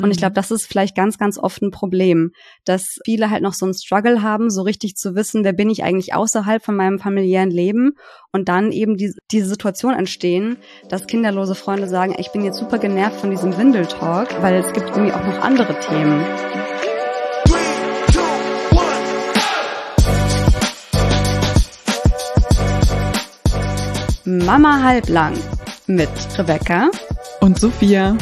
Und ich glaube, das ist vielleicht ganz, ganz oft ein Problem, dass viele halt noch so einen Struggle haben, so richtig zu wissen, wer bin ich eigentlich außerhalb von meinem familiären Leben, und dann eben diese Situation entstehen, dass kinderlose Freunde sagen, ich bin jetzt super genervt von diesem Windeltalk, weil es gibt irgendwie auch noch andere Themen. Mama halblang mit Rebecca und Sophia.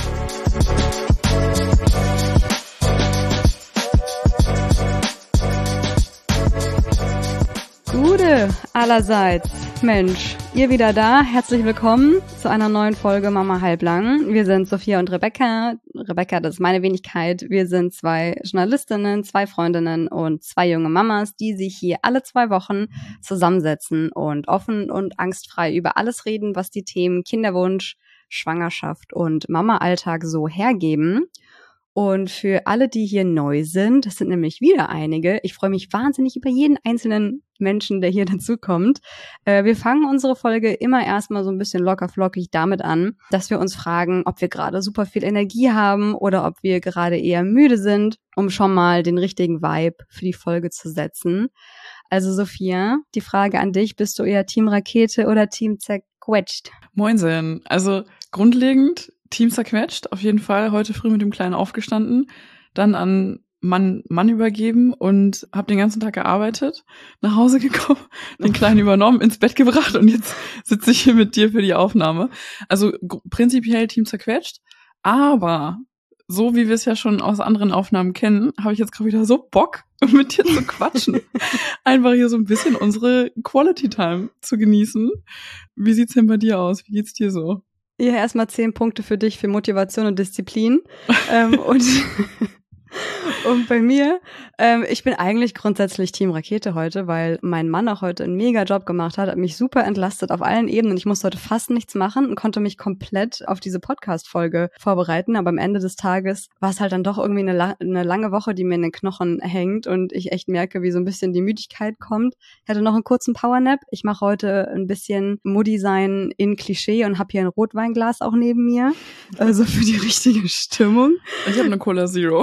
Gute allerseits. Mensch, ihr wieder da. Herzlich willkommen zu einer neuen Folge Mama halblang. Wir sind Sophia und Rebecca. Rebecca, das ist meine Wenigkeit. Wir sind zwei Journalistinnen, zwei Freundinnen und zwei junge Mamas, die sich hier alle 2 Wochen zusammensetzen und offen und angstfrei über alles reden, was die Themen Kinderwunsch, Schwangerschaft und Mama-Alltag so hergeben. Und für alle, die hier neu sind, das sind nämlich wieder einige, ich freue mich wahnsinnig über jeden einzelnen Menschen, der hier dazukommt. Wir fangen unsere Folge immer erstmal so ein bisschen locker-flockig damit an, dass wir uns fragen, ob wir gerade super viel Energie haben oder ob wir gerade eher müde sind, um schon mal den richtigen Vibe für die Folge zu setzen. Also Sophia, die Frage an dich, bist du eher Team Rakete oder Team zerquetscht? Moinsen, also grundlegend Team zerquetscht, auf jeden Fall. Heute früh mit dem Kleinen aufgestanden, dann an Mann übergeben und habe den ganzen Tag gearbeitet, nach Hause gekommen, den Kleinen übernommen, ins Bett gebracht und jetzt sitze ich hier mit dir für die Aufnahme. Also prinzipiell Team zerquetscht, aber so wie wir es ja schon aus anderen Aufnahmen kennen, habe ich jetzt gerade wieder so Bock, mit dir zu quatschen. Einfach hier so ein bisschen unsere Quality Time zu genießen. Wie sieht's denn bei dir aus? Wie geht's dir so? Ja, erstmal 10 Punkte für dich für Motivation und Disziplin. Und bei mir, ich bin eigentlich grundsätzlich Team Rakete heute, weil mein Mann auch heute einen mega Job gemacht hat mich super entlastet auf allen Ebenen. Ich musste heute fast nichts machen und konnte mich komplett auf diese Podcast-Folge vorbereiten. Aber am Ende des Tages war es halt dann doch irgendwie eine lange Woche, die mir in den Knochen hängt und ich echt merke, wie so ein bisschen die Müdigkeit kommt. Ich hatte noch einen kurzen Powernap. Ich mache heute ein bisschen Modesign in Klischee und habe hier ein Rotweinglas auch neben mir. Also für die richtige Stimmung. Ich habe eine Cola Zero.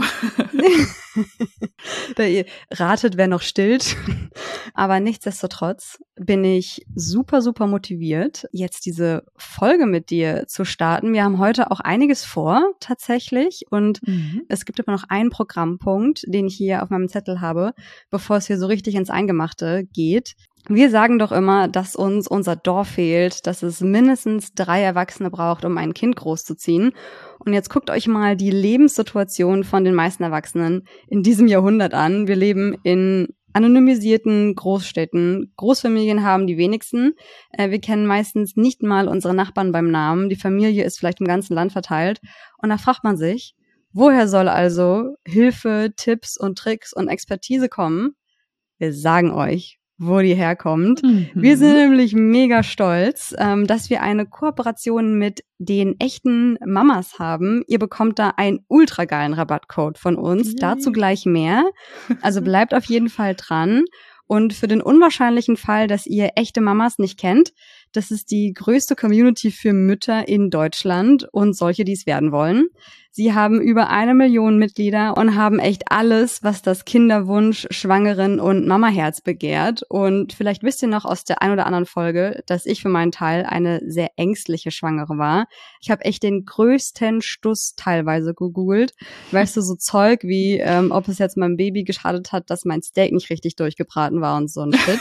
Da ihr ratet, wer noch stillt. Aber nichtsdestotrotz bin ich super, super motiviert, jetzt diese Folge mit dir zu starten. Wir haben heute auch einiges vor, tatsächlich. Und es gibt aber noch einen Programmpunkt, den ich hier auf meinem Zettel habe, bevor es hier so richtig ins Eingemachte geht. Wir sagen doch immer, dass uns unser Dorf fehlt, dass es mindestens 3 Erwachsene braucht, um ein Kind großzuziehen. Und jetzt guckt euch mal die Lebenssituation von den meisten Erwachsenen in diesem Jahrhundert an. Wir leben in anonymisierten Großstädten. Großfamilien haben die wenigsten. Wir kennen meistens nicht mal unsere Nachbarn beim Namen. Die Familie ist vielleicht im ganzen Land verteilt. Und da fragt man sich, woher soll also Hilfe, Tipps und Tricks und Expertise kommen? Wir sagen euch, wo die herkommt. Wir sind nämlich mega stolz, dass wir eine Kooperation mit den echten Mamas haben. Ihr bekommt da einen ultra geilen Rabattcode von uns. Dazu gleich mehr. Also bleibt auf jeden Fall dran. Und für den unwahrscheinlichen Fall, dass ihr echte Mamas nicht kennt, das ist die größte Community für Mütter in Deutschland und solche, die es werden wollen. Sie haben über 1 Million Mitglieder und haben echt alles, was das Kinderwunsch, Schwangeren und Mamaherz begehrt. Und vielleicht wisst ihr noch aus der ein oder anderen Folge, dass ich für meinen Teil eine sehr ängstliche Schwangere war. Ich habe echt den größten Stuss teilweise gegoogelt. Weißt du, so Zeug wie, ob es jetzt meinem Baby geschadet hat, dass mein Steak nicht richtig durchgebraten war und so ein Shit.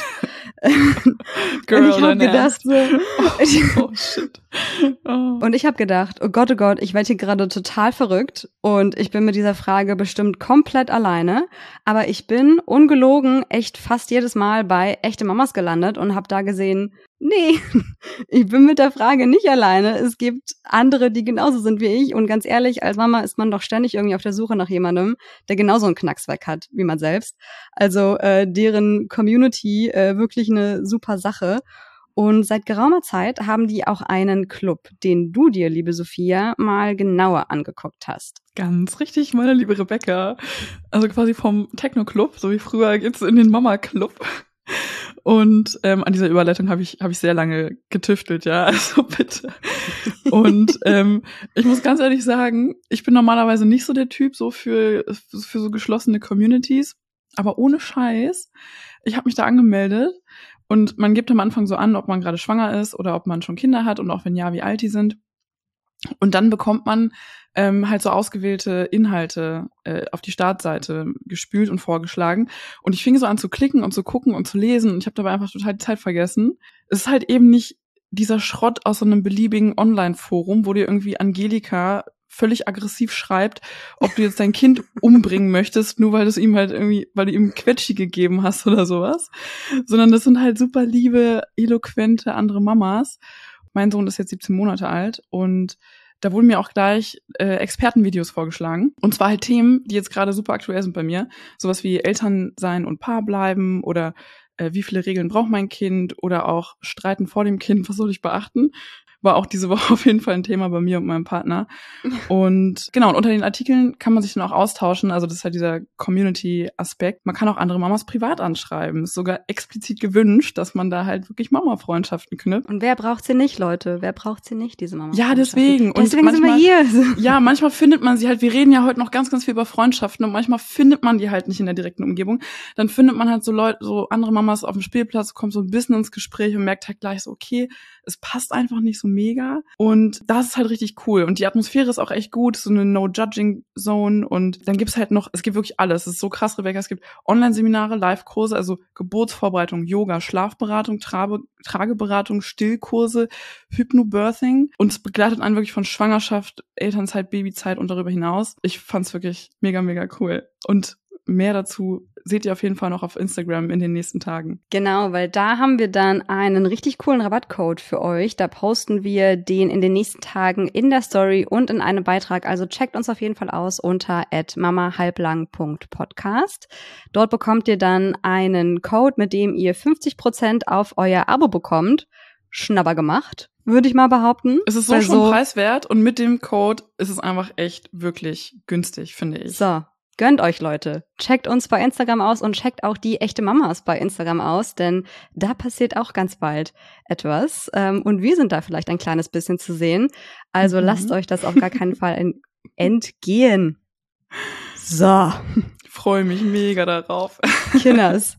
Girl, und ich habe gedacht so, oh shit. Oh. Und ich habe gedacht, oh Gott, ich werde hier gerade total verrückt und ich bin mit dieser Frage bestimmt komplett alleine, aber ich bin ungelogen echt fast jedes Mal bei echte Mamas gelandet und habe da gesehen, nee, ich bin mit der Frage nicht alleine. Es gibt andere, die genauso sind wie ich und ganz ehrlich, als Mama ist man doch ständig irgendwie auf der Suche nach jemandem, der genauso einen Knacks weg hat wie man selbst. Also deren Community wirklich eine super Sache. Und seit geraumer Zeit haben die auch einen Club, den du dir, liebe Sophia, mal genauer angeguckt hast. Ganz richtig, meine liebe Rebecca. Also quasi vom Techno-Club, so wie früher geht's in den Mama-Club. Und an dieser Überleitung habe ich sehr lange getüftelt, ja, also bitte. Und ich muss ganz ehrlich sagen, ich bin normalerweise nicht so der Typ so für so geschlossene Communities, aber ohne Scheiß, ich habe mich da angemeldet und man gibt am Anfang so an, ob man gerade schwanger ist oder ob man schon Kinder hat und auch wenn ja, wie alt die sind. Und dann bekommt man halt so ausgewählte Inhalte auf die Startseite gespült und vorgeschlagen. Und ich fing so an zu klicken und zu gucken und zu lesen und ich habe dabei einfach total die Zeit vergessen. Es ist halt eben nicht dieser Schrott aus so einem beliebigen Online-Forum, wo dir irgendwie Angelika völlig aggressiv schreibt, ob du jetzt dein Kind umbringen möchtest, nur weil du es ihm halt irgendwie, weil du ihm Quetschi gegeben hast oder sowas. Sondern das sind halt super liebe, eloquente andere Mamas. Mein Sohn ist jetzt 17 Monate alt und da wurden mir auch gleich Expertenvideos vorgeschlagen. Und zwar halt Themen, die jetzt gerade super aktuell sind bei mir. Sowas wie Eltern sein und Paar bleiben oder wie viele Regeln braucht mein Kind oder auch Streiten vor dem Kind, was soll ich beachten? War auch diese Woche auf jeden Fall ein Thema bei mir und meinem Partner. Und genau, und unter den Artikeln kann man sich dann auch austauschen. Also das ist halt dieser Community-Aspekt. Man kann auch andere Mamas privat anschreiben. Ist sogar explizit gewünscht, dass man da halt wirklich Mama-Freundschaften knüpft. Und wer braucht sie nicht, Leute? Wer braucht sie nicht, diese Mama? Ja, deswegen. Und deswegen manchmal, sind wir hier. Ja, manchmal findet man sie halt, wir reden ja heute noch ganz, ganz viel über Freundschaften und manchmal findet man die halt nicht in der direkten Umgebung. Dann findet man halt so Leute, so andere Mamas auf dem Spielplatz, kommt so ein bisschen ins Gespräch und merkt halt gleich so, okay, es passt einfach nicht so mega. Und das ist halt richtig cool. Und die Atmosphäre ist auch echt gut, so eine No-Judging-Zone. Und dann gibt's halt noch, es gibt wirklich alles. Es ist so krass, Rebecca, es gibt Online-Seminare, Live-Kurse, also Geburtsvorbereitung, Yoga, Schlafberatung, Trageberatung, Stillkurse, Hypnobirthing. Und es begleitet einen wirklich von Schwangerschaft, Elternzeit, Babyzeit und darüber hinaus. Ich fand's wirklich mega, mega cool. Und mehr dazu seht ihr auf jeden Fall noch auf Instagram in den nächsten Tagen. Genau, weil da haben wir dann einen richtig coolen Rabattcode für euch. Da posten wir den in den nächsten Tagen in der Story und in einem Beitrag. Also checkt uns auf jeden Fall aus unter @mamahalblang.podcast. Dort bekommt ihr dann einen Code, mit dem ihr 50% auf euer Abo bekommt. Schnabber gemacht, würde ich mal behaupten. Es ist so schon preiswert und mit dem Code ist es einfach echt wirklich günstig, finde ich. So. Gönnt euch, Leute. Checkt uns bei Instagram aus und checkt auch die echte Mamas bei Instagram aus, denn da passiert auch ganz bald etwas. Und wir sind da vielleicht ein kleines bisschen zu sehen. Also lasst euch das auf gar keinen Fall entgehen. So. Ich freue mich mega darauf. Kinders.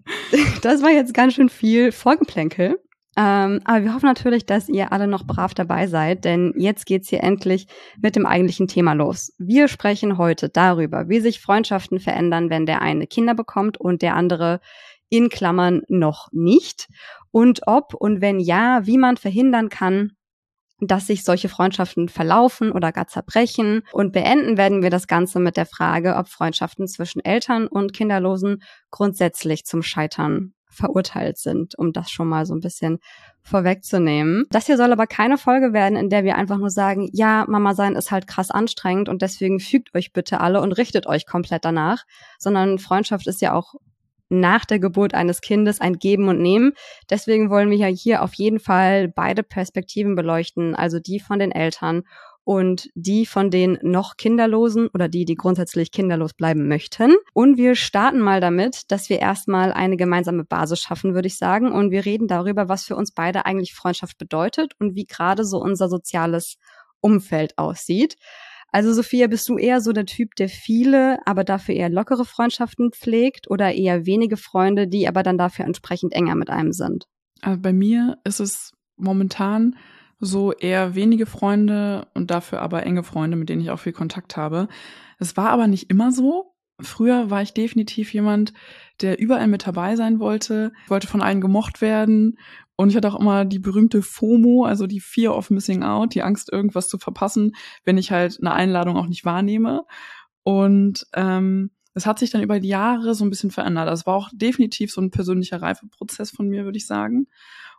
Das war jetzt ganz schön viel Vorgeplänkel. Aber wir hoffen natürlich, dass ihr alle noch brav dabei seid, denn jetzt geht's hier endlich mit dem eigentlichen Thema los. Wir sprechen heute darüber, wie sich Freundschaften verändern, wenn der eine Kinder bekommt und der andere in Klammern noch nicht. Und ob und wenn ja, wie man verhindern kann, dass sich solche Freundschaften verlaufen oder gar zerbrechen. Und beenden werden wir das Ganze mit der Frage, ob Freundschaften zwischen Eltern und Kinderlosen grundsätzlich zum Scheitern verurteilt sind, um das schon mal so ein bisschen vorwegzunehmen. Das hier soll aber keine Folge werden, in der wir einfach nur sagen, ja, Mama sein ist halt krass anstrengend und deswegen fügt euch bitte alle und richtet euch komplett danach, sondern Freundschaft ist ja auch nach der Geburt eines Kindes ein Geben und Nehmen. Deswegen wollen wir ja hier auf jeden Fall beide Perspektiven beleuchten, also die von den Eltern und die von den noch Kinderlosen oder die grundsätzlich kinderlos bleiben möchten. Und wir starten mal damit, dass wir erstmal eine gemeinsame Basis schaffen, würde ich sagen. Und wir reden darüber, was für uns beide eigentlich Freundschaft bedeutet und wie gerade so unser soziales Umfeld aussieht. Also Sophia, bist du eher so der Typ, der viele, aber dafür eher lockere Freundschaften pflegt oder eher wenige Freunde, die aber dann dafür entsprechend enger mit einem sind? Also bei mir ist es momentan so eher wenige Freunde und dafür aber enge Freunde, mit denen ich auch viel Kontakt habe. Es war aber nicht immer so. Früher war ich definitiv jemand, der überall mit dabei sein wollte, wollte von allen gemocht werden. Und ich hatte auch immer die berühmte FOMO, also die Fear of Missing Out, die Angst, irgendwas zu verpassen, wenn ich halt eine Einladung auch nicht wahrnehme. Und es hat sich dann über die Jahre so ein bisschen verändert. Also es war auch definitiv so ein persönlicher Reifeprozess von mir, würde ich sagen.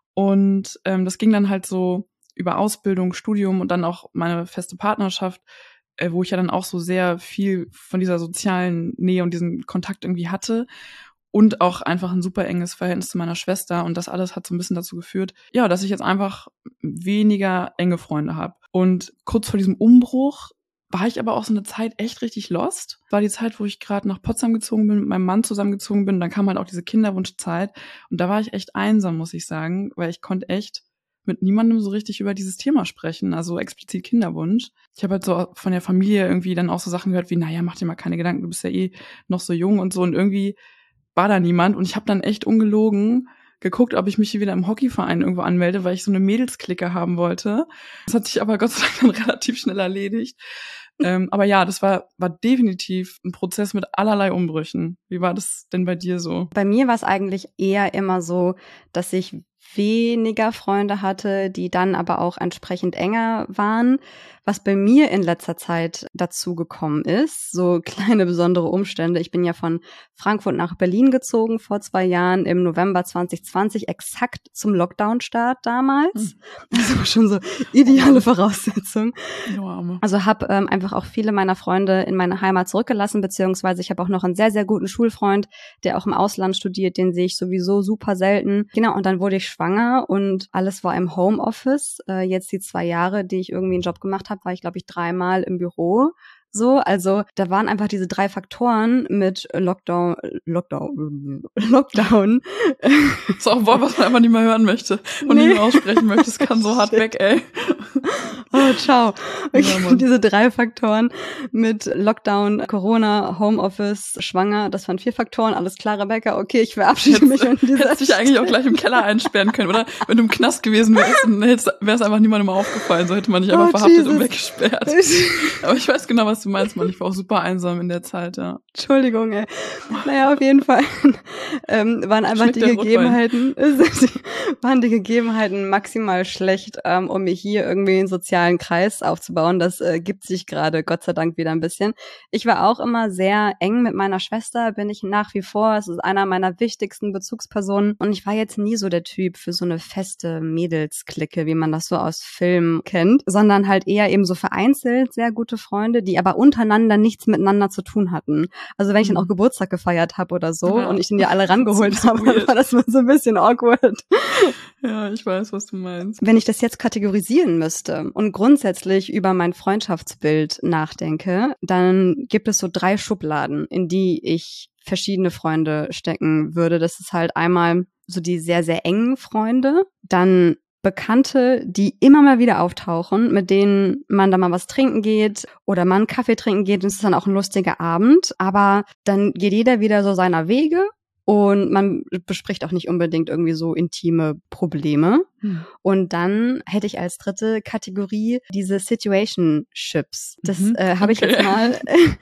Und das ging dann halt so über Ausbildung, Studium und dann auch meine feste Partnerschaft, wo ich ja dann auch so sehr viel von dieser sozialen Nähe und diesen Kontakt irgendwie hatte und auch einfach ein super enges Verhältnis zu meiner Schwester. Und das alles hat so ein bisschen dazu geführt, ja, dass ich jetzt einfach weniger enge Freunde habe. Und kurz vor diesem Umbruch war ich aber auch so eine Zeit echt richtig lost. War die Zeit, wo ich gerade nach Potsdam gezogen bin, mit meinem Mann zusammengezogen bin. Dann kam halt auch diese Kinderwunschzeit. Und da war ich echt einsam, muss ich sagen, weil ich konnte echt mit niemandem so richtig über dieses Thema sprechen, also explizit Kinderwunsch. Ich habe halt so von der Familie irgendwie dann auch so Sachen gehört wie, naja, mach dir mal keine Gedanken, du bist ja eh noch so jung und so. Und irgendwie war da niemand. Und ich habe dann echt ungelogen geguckt, ob ich mich hier wieder im Hockeyverein irgendwo anmelde, weil ich so eine Mädelsklicke haben wollte. Das hat sich aber Gott sei Dank dann relativ schnell erledigt. Aber ja, das war definitiv ein Prozess mit allerlei Umbrüchen. Wie war das denn bei dir so? Bei mir war es eigentlich eher immer so, dass ich weniger Freunde hatte, die dann aber auch entsprechend enger waren. Was bei mir in letzter Zeit dazu gekommen ist, so kleine besondere Umstände. Ich bin ja von Frankfurt nach Berlin gezogen vor 2 Jahren im November 2020, exakt zum Lockdown-Start damals. Also schon so ideale Voraussetzung. Also habe einfach auch viele meiner Freunde in meine Heimat zurückgelassen, beziehungsweise ich habe auch noch einen sehr, sehr guten Schulfreund, der auch im Ausland studiert, den sehe ich sowieso super selten. Genau, und dann wurde ich schwanger und alles war im Homeoffice. Jetzt die 2 Jahre, die ich irgendwie einen Job gemacht habe, war ich, glaube ich, 3-mal im Büro. So, also da waren einfach diese 3 Faktoren mit Lockdown. Das ist auch ein Wort, was man einfach nicht mehr hören möchte und nicht mehr aussprechen möchte. Es kann so hart weg, ey. Oh, ciao. Ja, diese 3 Faktoren mit Lockdown, Corona, Homeoffice, Schwanger, das waren 4 Faktoren. Alles klar, Rebecca, okay, ich verabschiede mich an dieser Hättest dich eigentlich auch gleich im Keller einsperren können, oder? Wenn du im Knast gewesen wärst, dann wäre es einfach niemandem aufgefallen. So hätte man dich einfach verhaftet und weggesperrt. Aber ich weiß genau, was du meinst, Mann. Ich war auch super einsam in der Zeit, ja. Entschuldigung, ey. Naja, auf jeden Fall waren einfach die Gegebenheiten maximal schlecht, um mir hier irgendwie einen sozialen Kreis aufzubauen. Das gibt sich gerade Gott sei Dank wieder ein bisschen. Ich war auch immer sehr eng mit meiner Schwester, bin ich nach wie vor. Es ist einer meiner wichtigsten Bezugspersonen. Und ich war jetzt nie so der Typ für so eine feste Mädelsklicke, wie man das so aus Filmen kennt, sondern halt eher eben so vereinzelt sehr gute Freunde, die aber untereinander nichts miteinander zu tun hatten. Also wenn ich dann auch Geburtstag gefeiert habe oder so und ich den ja alle rangeholt habe, dann war das mal so ein bisschen awkward. Ja, ich weiß, was du meinst. Wenn ich das jetzt kategorisieren müsste und grundsätzlich über mein Freundschaftsbild nachdenke, dann gibt es so 3 Schubladen, in die ich verschiedene Freunde stecken würde. Das ist halt einmal so die sehr, sehr engen Freunde, dann Bekannte, die immer mal wieder auftauchen, mit denen man da mal was trinken geht oder mal einen Kaffee trinken geht. Und es ist dann auch ein lustiger Abend, aber dann geht jeder wieder so seiner Wege. Und man bespricht auch nicht unbedingt irgendwie so intime Probleme. Und dann hätte ich als 3. Kategorie diese Situationships. Das habe ich jetzt mal,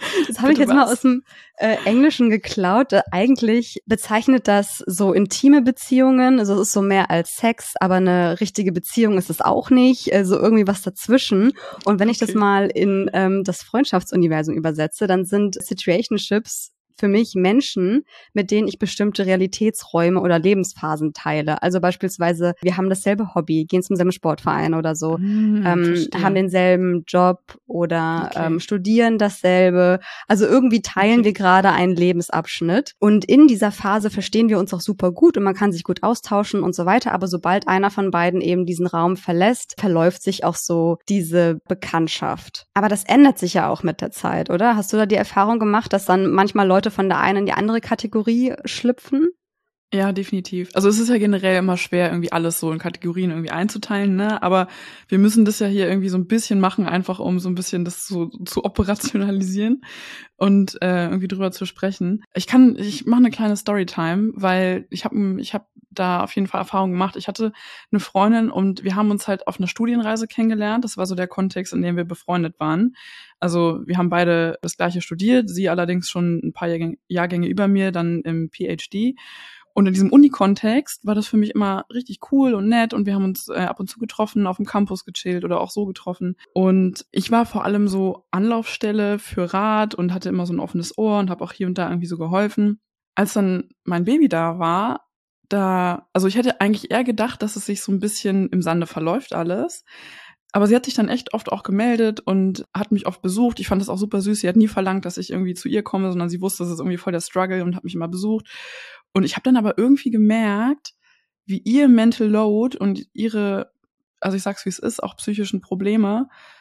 aus dem Englischen geklaut. Eigentlich bezeichnet das so intime Beziehungen. Also es ist so mehr als Sex, aber eine richtige Beziehung ist es auch nicht. Also irgendwie was dazwischen. Und wenn ich das mal in das Freundschaftsuniversum übersetze, dann sind Situationships für mich Menschen, mit denen ich bestimmte Realitätsräume oder Lebensphasen teile. Also beispielsweise, wir haben dasselbe Hobby, gehen zum selben Sportverein oder so, haben denselben Job oder studieren dasselbe. Also irgendwie teilen wir gerade einen Lebensabschnitt. Und in dieser Phase verstehen wir uns auch super gut und man kann sich gut austauschen und so weiter. Aber sobald einer von beiden eben diesen Raum verlässt, verläuft sich auch so diese Bekanntschaft. Aber das ändert sich ja auch mit der Zeit, oder? Hast du da die Erfahrung gemacht, dass dann manchmal Leute von der einen in die andere Kategorie schlüpfen? Ja, definitiv. Also es ist ja generell immer schwer, irgendwie alles so in Kategorien irgendwie einzuteilen, ne? Aber wir müssen das ja hier irgendwie so ein bisschen machen, einfach um so ein bisschen das so zu operationalisieren und irgendwie drüber zu sprechen. Ich mache eine kleine Storytime, weil ich hab da auf jeden Fall Erfahrung gemacht. Ich hatte eine Freundin und wir haben uns halt auf einer Studienreise kennengelernt. Das war so der Kontext, in dem wir befreundet waren. Also wir haben beide das Gleiche studiert, sie allerdings schon ein paar Jahrgänge über mir, dann im PhD. Und in diesem Uni-Kontext war das für mich immer richtig cool und nett und wir haben uns ab und zu getroffen, auf dem Campus gechillt oder auch so getroffen. Und ich war vor allem so Anlaufstelle für Rat und hatte immer so ein offenes Ohr und habe auch hier und da irgendwie so geholfen. Als dann mein Baby da war, also ich hätte eigentlich eher gedacht, dass es sich so ein bisschen im Sande verläuft alles. Aber sie hat sich dann echt oft auch gemeldet und hat mich oft besucht. Ich fand das auch super süß. Sie hat nie verlangt, dass ich irgendwie zu ihr komme, sondern sie wusste, das ist irgendwie voll der Struggle und hat mich immer besucht. Und ich habe dann aber irgendwie gemerkt, wie ihr Mental Load und ihre, also ich sag's wie es ist, auch psychischen Probleme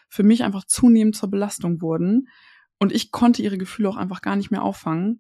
für mich einfach zunehmend zur Belastung wurden. Und ich konnte ihre Gefühle auch einfach gar nicht mehr auffangen.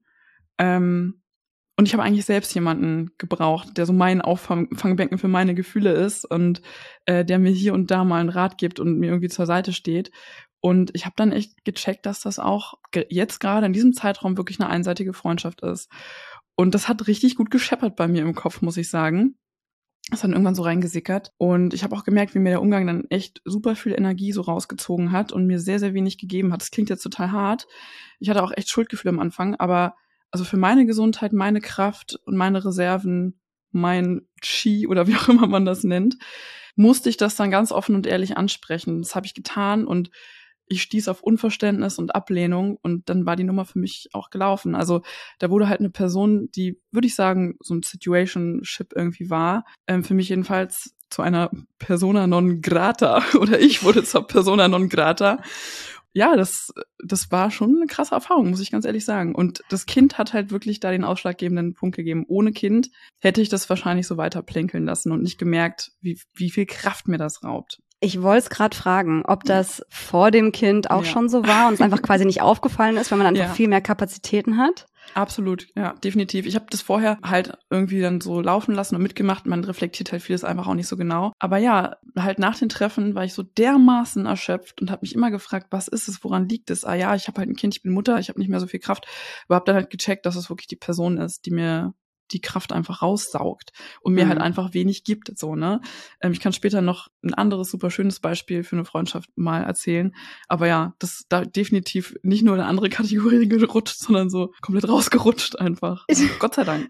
Und ich habe eigentlich selbst jemanden gebraucht, der so mein Auffangbecken für meine Gefühle ist und der mir hier und da mal einen Rat gibt und mir irgendwie zur Seite steht. Und ich habe dann echt gecheckt, dass das auch jetzt gerade in diesem Zeitraum wirklich eine einseitige Freundschaft ist. Und das hat richtig gut gescheppert bei mir im Kopf, muss ich sagen. Das hat dann irgendwann so reingesickert. Und ich habe auch gemerkt, wie mir der Umgang dann echt super viel Energie so rausgezogen hat und mir sehr, sehr wenig gegeben hat. Das klingt jetzt total hart. Ich hatte auch echt Schuldgefühle am Anfang, aber also für meine Gesundheit, meine Kraft und meine Reserven, mein Chi oder wie auch immer man das nennt, musste ich das dann ganz offen und ehrlich ansprechen. Das habe ich getan und ich stieß auf Unverständnis und Ablehnung und dann war die Nummer für mich auch gelaufen. Also da wurde halt eine Person, die, würde ich sagen, so ein Situationship irgendwie war, für mich jedenfalls zu einer Persona non grata oder ich wurde zur Persona non grata. Ja, das war schon eine krasse Erfahrung, muss ich ganz ehrlich sagen. Und das Kind hat halt wirklich da den ausschlaggebenden Punkt gegeben. Ohne Kind hätte ich das wahrscheinlich so weiter plänkeln lassen und nicht gemerkt, wie viel Kraft mir das raubt. Ich wollte es gerade fragen, ob das vor dem Kind auch schon so war und es einfach quasi nicht aufgefallen ist, wenn man einfach viel mehr Kapazitäten hat. Absolut, ja, definitiv. Ich habe das vorher halt irgendwie dann so laufen lassen und mitgemacht. Man reflektiert halt vieles einfach auch nicht so genau. Aber ja, halt nach den Treffen war ich so dermaßen erschöpft und habe mich immer gefragt, was ist es, woran liegt es? Ah ja, ich habe halt ein Kind, ich bin Mutter, ich habe nicht mehr so viel Kraft. Aber habe dann halt gecheckt, dass es wirklich die Person ist, die mir die Kraft einfach raussaugt und mir halt einfach wenig gibt, so, ne? Ich kann später noch ein anderes super schönes Beispiel für eine Freundschaft mal erzählen, aber ja, das da definitiv nicht nur eine andere Kategorie gerutscht, sondern so komplett rausgerutscht einfach. Gott sei Dank.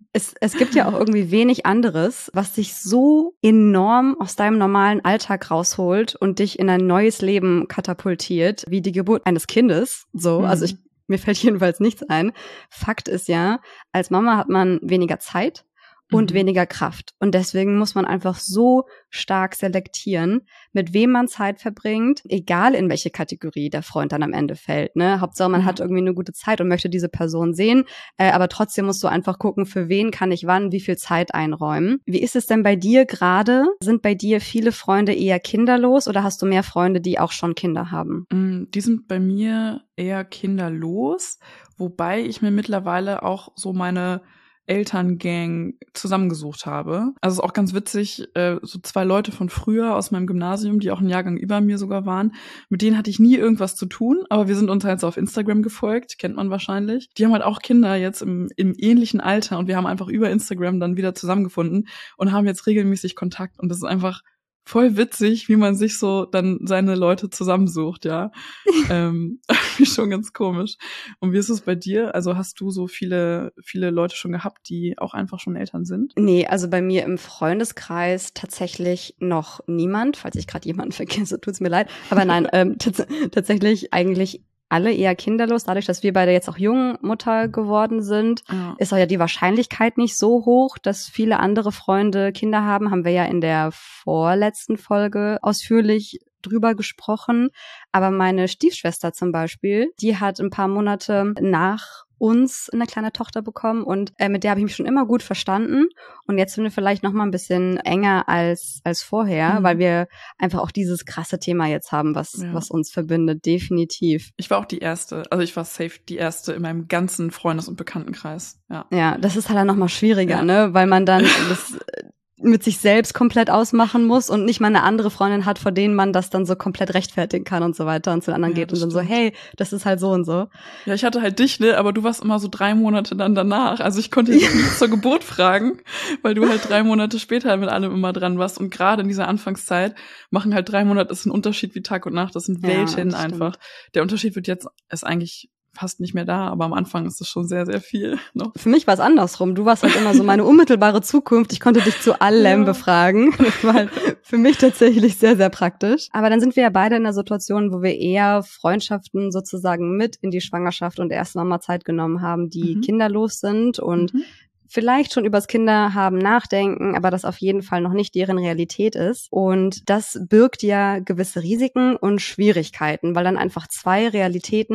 Es gibt ja auch irgendwie wenig anderes, was dich so enorm aus deinem normalen Alltag rausholt und dich in ein neues Leben katapultiert, wie die Geburt eines Kindes, so, also mir fällt jedenfalls nichts ein. Fakt ist ja, als Mama hat man weniger Zeit und weniger Kraft. Und deswegen muss man einfach so stark selektieren, mit wem man Zeit verbringt, egal in welche Kategorie der Freund dann am Ende fällt, ne? Hauptsache man hat irgendwie eine gute Zeit und möchte diese Person sehen, aber trotzdem musst du einfach gucken, für wen kann ich wann wie viel Zeit einräumen. Wie ist es denn bei dir gerade? Sind bei dir viele Freunde eher kinderlos oder hast du mehr Freunde, die auch schon Kinder haben? Die sind bei mir eher kinderlos, wobei ich mir mittlerweile auch so meine Elterngang zusammengesucht habe. Also es ist auch ganz witzig, so 2 Leute von früher aus meinem Gymnasium, die auch einen Jahrgang über mir sogar waren, mit denen hatte ich nie irgendwas zu tun, aber wir sind uns halt so auf Instagram gefolgt, kennt man wahrscheinlich. Die haben halt auch Kinder jetzt im ähnlichen Alter und wir haben einfach über Instagram dann wieder zusammengefunden und haben jetzt regelmäßig Kontakt und das ist einfach voll witzig, wie man sich so dann seine Leute zusammensucht, ja. Schon ganz komisch. Und wie ist es bei dir? Also hast du so viele Leute schon gehabt, die auch einfach schon Eltern sind? Nee, also bei mir im Freundeskreis tatsächlich noch niemand. Falls ich gerade jemanden vergesse, tut's mir leid. Aber nein, tatsächlich eigentlich alle eher kinderlos. Dadurch, dass wir beide jetzt auch Jungmutter geworden sind, ist auch ja die Wahrscheinlichkeit nicht so hoch, dass viele andere Freunde Kinder haben. Haben wir ja in der vorletzten Folge ausführlich drüber gesprochen. Aber meine Stiefschwester zum Beispiel, die hat ein paar Monate nach uns eine kleine Tochter bekommen und mit der habe ich mich schon immer gut verstanden und jetzt sind wir vielleicht noch mal ein bisschen enger als vorher, weil wir einfach auch dieses krasse Thema jetzt haben, was uns verbindet, definitiv. Ich war auch die Erste, also ich war safe die Erste in meinem ganzen Freundes- und Bekanntenkreis. Ja, das ist halt dann noch mal schwieriger, ne, weil man dann das mit sich selbst komplett ausmachen muss und nicht mal eine andere Freundin hat, vor denen man das dann so komplett rechtfertigen kann und so weiter und zu den anderen geht und dann so, hey, das ist halt so und so. Ja, ich hatte halt dich, ne, aber du warst immer so 3 Monate dann danach. Also ich konnte dich nicht zur Geburt fragen, weil du halt 3 Monate später mit allem immer dran warst und gerade in dieser Anfangszeit machen halt 3 Monate, ist ein Unterschied wie Tag und Nacht, das sind Welten das einfach. Der Unterschied ist eigentlich fast nicht mehr da, aber am Anfang ist es schon sehr, sehr viel noch. Für mich war es andersrum. Du warst halt immer so meine unmittelbare Zukunft. Ich konnte dich zu allem befragen. Das war halt für mich tatsächlich sehr, sehr praktisch. Aber dann sind wir ja beide in einer Situation, wo wir eher Freundschaften sozusagen mit in die Schwangerschaft und erst Mama Zeit genommen haben, die kinderlos sind und vielleicht schon übers Kinderhaben nachdenken, aber das auf jeden Fall noch nicht deren Realität ist. Und das birgt ja gewisse Risiken und Schwierigkeiten, weil dann einfach 2 Realitäten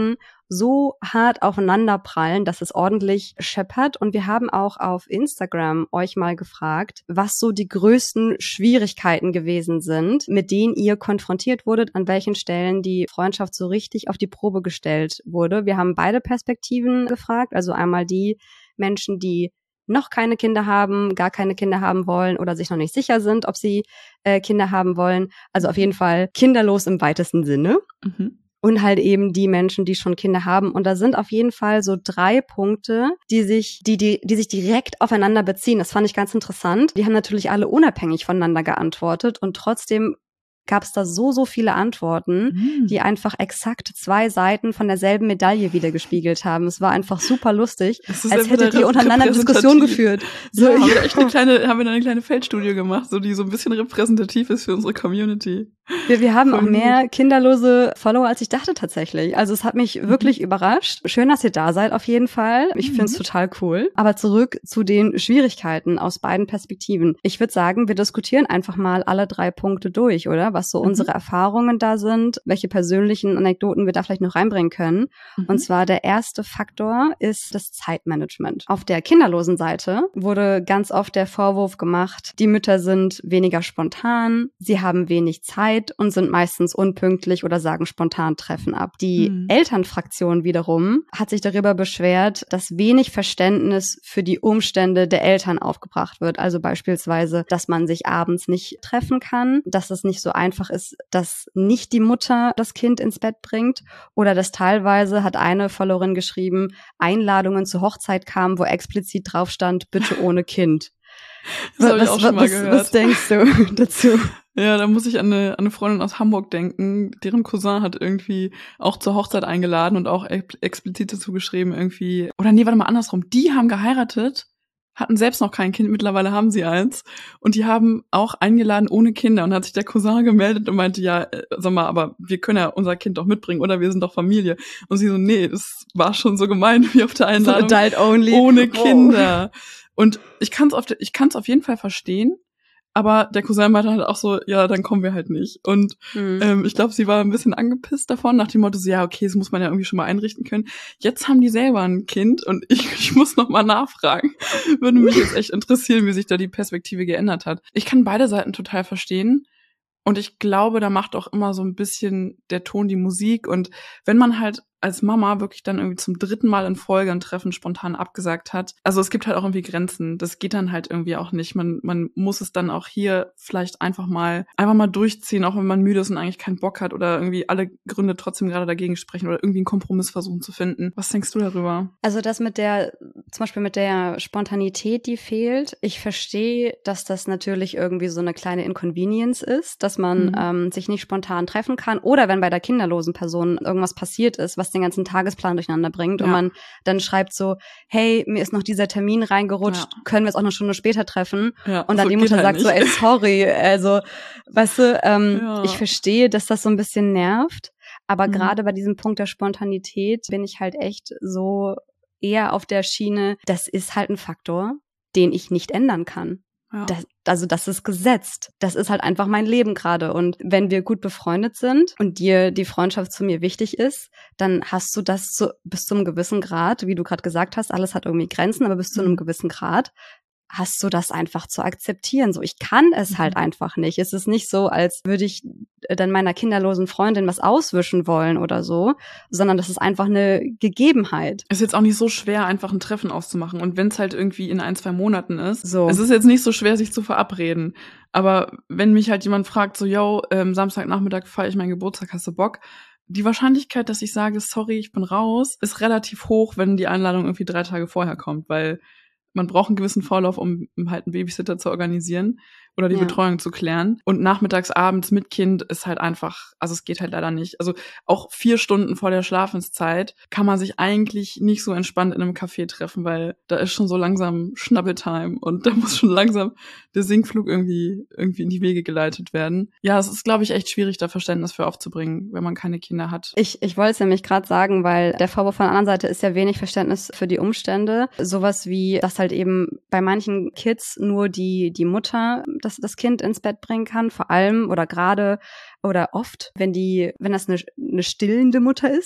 so hart aufeinander prallen, dass es ordentlich scheppert. Und wir haben auch auf Instagram euch mal gefragt, was so die größten Schwierigkeiten gewesen sind, mit denen ihr konfrontiert wurdet, an welchen Stellen die Freundschaft so richtig auf die Probe gestellt wurde. Wir haben beide Perspektiven gefragt, also einmal die Menschen, die noch keine Kinder haben, gar keine Kinder haben wollen oder sich noch nicht sicher sind, ob sie Kinder haben wollen. Also auf jeden Fall kinderlos im weitesten Sinne. Mhm. Und halt eben die Menschen, die schon Kinder haben. Und da sind auf jeden Fall so 3 Punkte, die sich direkt aufeinander beziehen. Das fand ich ganz interessant. Die haben natürlich alle unabhängig voneinander geantwortet und trotzdem gab es da so viele Antworten, die einfach exakt 2 Seiten von derselben Medaille wiedergespiegelt haben. Es war einfach super lustig, als hättet ihr untereinander Diskussion geführt. So, ja, haben wir eine kleine Feldstudie gemacht, so die so ein bisschen repräsentativ ist für unsere Community. Wir haben auch mehr kinderlose Follower, als ich dachte tatsächlich. Also es hat mich wirklich überrascht. Schön, dass ihr da seid auf jeden Fall. Ich finde es total cool. Aber zurück zu den Schwierigkeiten aus beiden Perspektiven. Ich würde sagen, wir diskutieren einfach mal alle 3 Punkte durch, oder? Was so unsere Erfahrungen da sind, welche persönlichen Anekdoten wir da vielleicht noch reinbringen können. Und zwar der erste Faktor ist das Zeitmanagement. Auf der kinderlosen Seite wurde ganz oft der Vorwurf gemacht, die Mütter sind weniger spontan, sie haben wenig Zeit und sind meistens unpünktlich oder sagen spontan Treffen ab. Die Elternfraktion wiederum hat sich darüber beschwert, dass wenig Verständnis für die Umstände der Eltern aufgebracht wird. Also beispielsweise, dass man sich abends nicht treffen kann, dass es nicht so einfach ist, dass nicht die Mutter das Kind ins Bett bringt oder dass teilweise, hat eine Followerin geschrieben, Einladungen zur Hochzeit kamen, wo explizit drauf stand, bitte ohne Kind. Das habe ich auch schon mal gehört. Was denkst du dazu? Ja, da muss ich an eine Freundin aus Hamburg denken. Deren Cousin hat irgendwie auch zur Hochzeit eingeladen und auch explizit dazu geschrieben irgendwie, oder nee, warte mal, andersrum. Die haben geheiratet, hatten selbst noch kein Kind, mittlerweile haben sie eins. Und die haben auch eingeladen ohne Kinder. Und hat sich der Cousin gemeldet und meinte, ja, sag mal, aber wir können ja unser Kind doch mitbringen, oder wir sind doch Familie. Und sie so, nee, das war schon so gemeint wie auf der Einladung. So adult only. Ohne Kinder. Und ich kann's auf jeden Fall verstehen. Aber der Cousin meinte halt auch so, ja, dann kommen wir halt nicht. Und ich glaube, sie war ein bisschen angepisst davon, nach dem Motto so, ja, okay, das muss man ja irgendwie schon mal einrichten können. Jetzt haben die selber ein Kind und ich muss noch mal nachfragen. Würde mich jetzt echt interessieren, wie sich da die Perspektive geändert hat. Ich kann beide Seiten total verstehen. Und ich glaube, da macht auch immer so ein bisschen der Ton die Musik. Und wenn man halt als Mama wirklich dann irgendwie zum 3. Mal in Folge ein Treffen spontan abgesagt hat. Also es gibt halt auch irgendwie Grenzen. Das geht dann halt irgendwie auch nicht. Man muss es dann auch hier vielleicht einfach mal durchziehen, auch wenn man müde ist und eigentlich keinen Bock hat oder irgendwie alle Gründe trotzdem gerade dagegen sprechen oder irgendwie einen Kompromiss versuchen zu finden. Was denkst du darüber? Also das zum Beispiel mit der Spontanität, die fehlt. Ich verstehe, dass das natürlich irgendwie so eine kleine Inconvenience ist, dass man sich nicht spontan treffen kann oder wenn bei der kinderlosen Person irgendwas passiert ist, was den ganzen Tagesplan durcheinander bringt und man dann schreibt so, hey, mir ist noch dieser Termin reingerutscht, können wir es auch eine Stunde später treffen? Ja, und dann die Mutter sagt so, ey, sorry, also, weißt du, ich verstehe, dass das so ein bisschen nervt, aber gerade bei diesem Punkt der Spontanität bin ich halt echt so eher auf der Schiene, das ist halt ein Faktor, den ich nicht ändern kann. Ja. Das ist gesetzt. Das ist halt einfach mein Leben gerade. Und wenn wir gut befreundet sind und dir die Freundschaft zu mir wichtig ist, dann hast du das bis zu einem gewissen Grad, wie du gerade gesagt hast, alles hat irgendwie Grenzen, aber bis zu einem gewissen Grad hast du das einfach zu akzeptieren. So, ich kann es halt einfach nicht. Es ist nicht so, als würde ich dann meiner kinderlosen Freundin was auswischen wollen oder so, sondern das ist einfach eine Gegebenheit. Es ist jetzt auch nicht so schwer, einfach ein Treffen auszumachen. Und wenn es halt irgendwie in 1-2 Monaten ist, es ist jetzt nicht so schwer, sich zu verabreden. Aber wenn mich halt jemand fragt, so, yo, Samstagnachmittag feiere ich meinen Geburtstag, hast du Bock? Die Wahrscheinlichkeit, dass ich sage, sorry, ich bin raus, ist relativ hoch, wenn die Einladung irgendwie 3 Tage vorher kommt, weil man braucht einen gewissen Vorlauf, um halt einen Babysitter zu organisieren oder die Betreuung zu klären. Und nachmittags, abends mit Kind ist halt einfach, also es geht halt leider nicht. Also auch 4 Stunden vor der Schlafenszeit kann man sich eigentlich nicht so entspannt in einem Café treffen, weil da ist schon so langsam Schnabbeltime und da muss schon langsam der Sinkflug irgendwie in die Wege geleitet werden. Ja, es ist, glaube ich, echt schwierig, da Verständnis für aufzubringen, wenn man keine Kinder hat. Ich wollte es nämlich gerade sagen, weil der Vorwurf von der anderen Seite ist ja wenig Verständnis für die Umstände. Sowas wie, dass halt eben bei manchen Kids nur die Mutter das Kind ins Bett bringen kann, vor allem oder gerade oder oft, wenn das eine stillende Mutter ist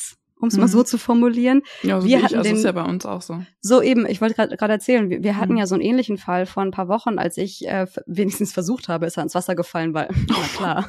um es mal so zu formulieren. Ja, so wir wie ich, also ist ja bei uns auch so. So eben, ich wollte gerade erzählen, wir hatten ja so einen ähnlichen Fall vor ein paar Wochen, als ich wenigstens versucht habe, ist er ins Wasser gefallen, weil, na klar,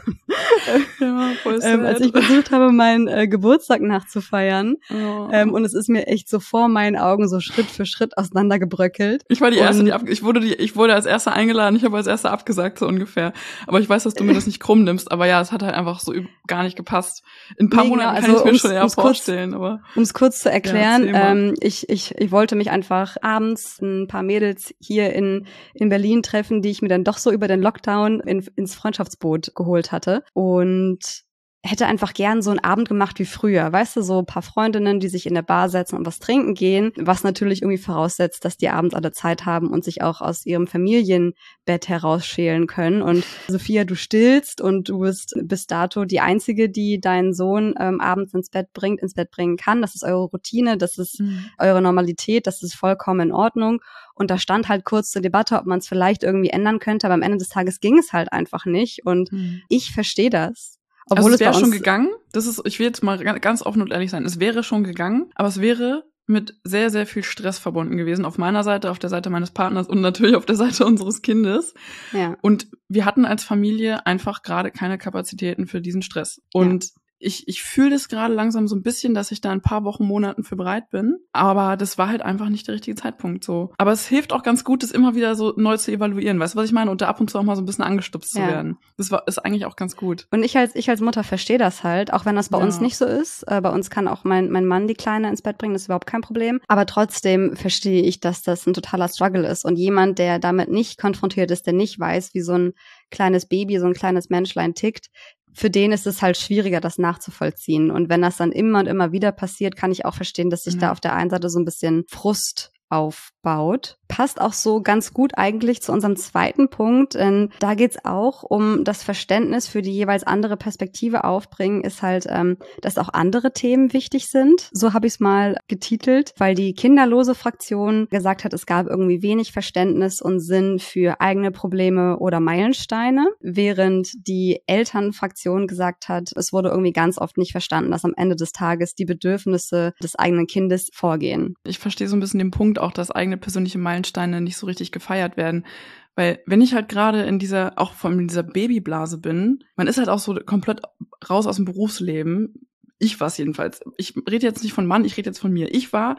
ja, voll als ich versucht habe, meinen Geburtstag nachzufeiern und es ist mir echt so vor meinen Augen so Schritt für Schritt auseinandergebröckelt. Ich war die Erste, ich wurde als Erste eingeladen, ich habe als Erste abgesagt, so ungefähr. Aber ich weiß, dass du mir das nicht krumm nimmst, aber ja, es hat halt einfach so gar nicht gepasst. In ein paar Monaten kann ich es mir schon eher vorstellen, aber. Um es kurz zu erklären, ich wollte mich einfach abends ein paar Mädels hier in Berlin treffen, die ich mir dann doch so über den Lockdown ins Freundschaftsboot geholt hatte und hätte einfach gern so einen Abend gemacht wie früher. Weißt du, so ein paar Freundinnen, die sich in der Bar setzen und was trinken gehen, was natürlich irgendwie voraussetzt, dass die abends alle Zeit haben und sich auch aus ihrem Familienbett herausschälen können. Und Sophia, du stillst und du bist bis dato die Einzige, die deinen Sohn abends ins Bett bringen kann. Das ist eure Routine, das ist eure Normalität, das ist vollkommen in Ordnung. Und da stand halt kurz zur Debatte, ob man es vielleicht irgendwie ändern könnte, aber am Ende des Tages ging es halt einfach nicht. Und ich verstehe das. Obwohl also es wäre schon gegangen, ich will jetzt mal ganz offen und ehrlich sein, es wäre schon gegangen, aber es wäre mit sehr, sehr viel Stress verbunden gewesen, auf meiner Seite, auf der Seite meines Partners und natürlich auf der Seite unseres Kindes. Ja. Und wir hatten als Familie einfach gerade keine Kapazitäten für diesen Stress. Und ich fühle das gerade langsam so ein bisschen, dass ich da ein paar Wochen, Monaten für bereit bin. Aber das war halt einfach nicht der richtige Zeitpunkt so. Aber es hilft auch ganz gut, das immer wieder so neu zu evaluieren. Weißt du, was ich meine? Und da ab und zu auch mal so ein bisschen angestupst zu werden. Ist eigentlich auch ganz gut. Und ich als Mutter verstehe das halt, auch wenn das bei uns nicht so ist. Bei uns kann auch mein Mann die Kleine ins Bett bringen, das ist überhaupt kein Problem. Aber trotzdem verstehe ich, dass das ein totaler Struggle ist. Und jemand, der damit nicht konfrontiert ist, der nicht weiß, wie so ein kleines Baby, so ein kleines Menschlein tickt, für den ist es halt schwieriger, das nachzuvollziehen. Und wenn das dann immer und immer wieder passiert, kann ich auch verstehen, dass sich da auf der einen Seite so ein bisschen Frust aufbaut. Passt auch so ganz gut eigentlich zu unserem zweiten Punkt, denn da geht's auch um das Verständnis für die jeweils andere Perspektive aufbringen, ist halt, dass auch andere Themen wichtig sind. So habe ich es mal getitelt, weil die kinderlose Fraktion gesagt hat, es gab irgendwie wenig Verständnis und Sinn für eigene Probleme oder Meilensteine, während die Elternfraktion gesagt hat, es wurde irgendwie ganz oft nicht verstanden, dass am Ende des Tages die Bedürfnisse des eigenen Kindes vorgehen. Ich verstehe so ein bisschen den Punkt auch, dass eigene persönliche Meilensteine nicht so richtig gefeiert werden. Weil wenn ich halt gerade in dieser Babyblase bin, man ist halt auch so komplett raus aus dem Berufsleben. Ich war's jedenfalls. Ich rede jetzt nicht von Mann, ich rede jetzt von mir. Ich war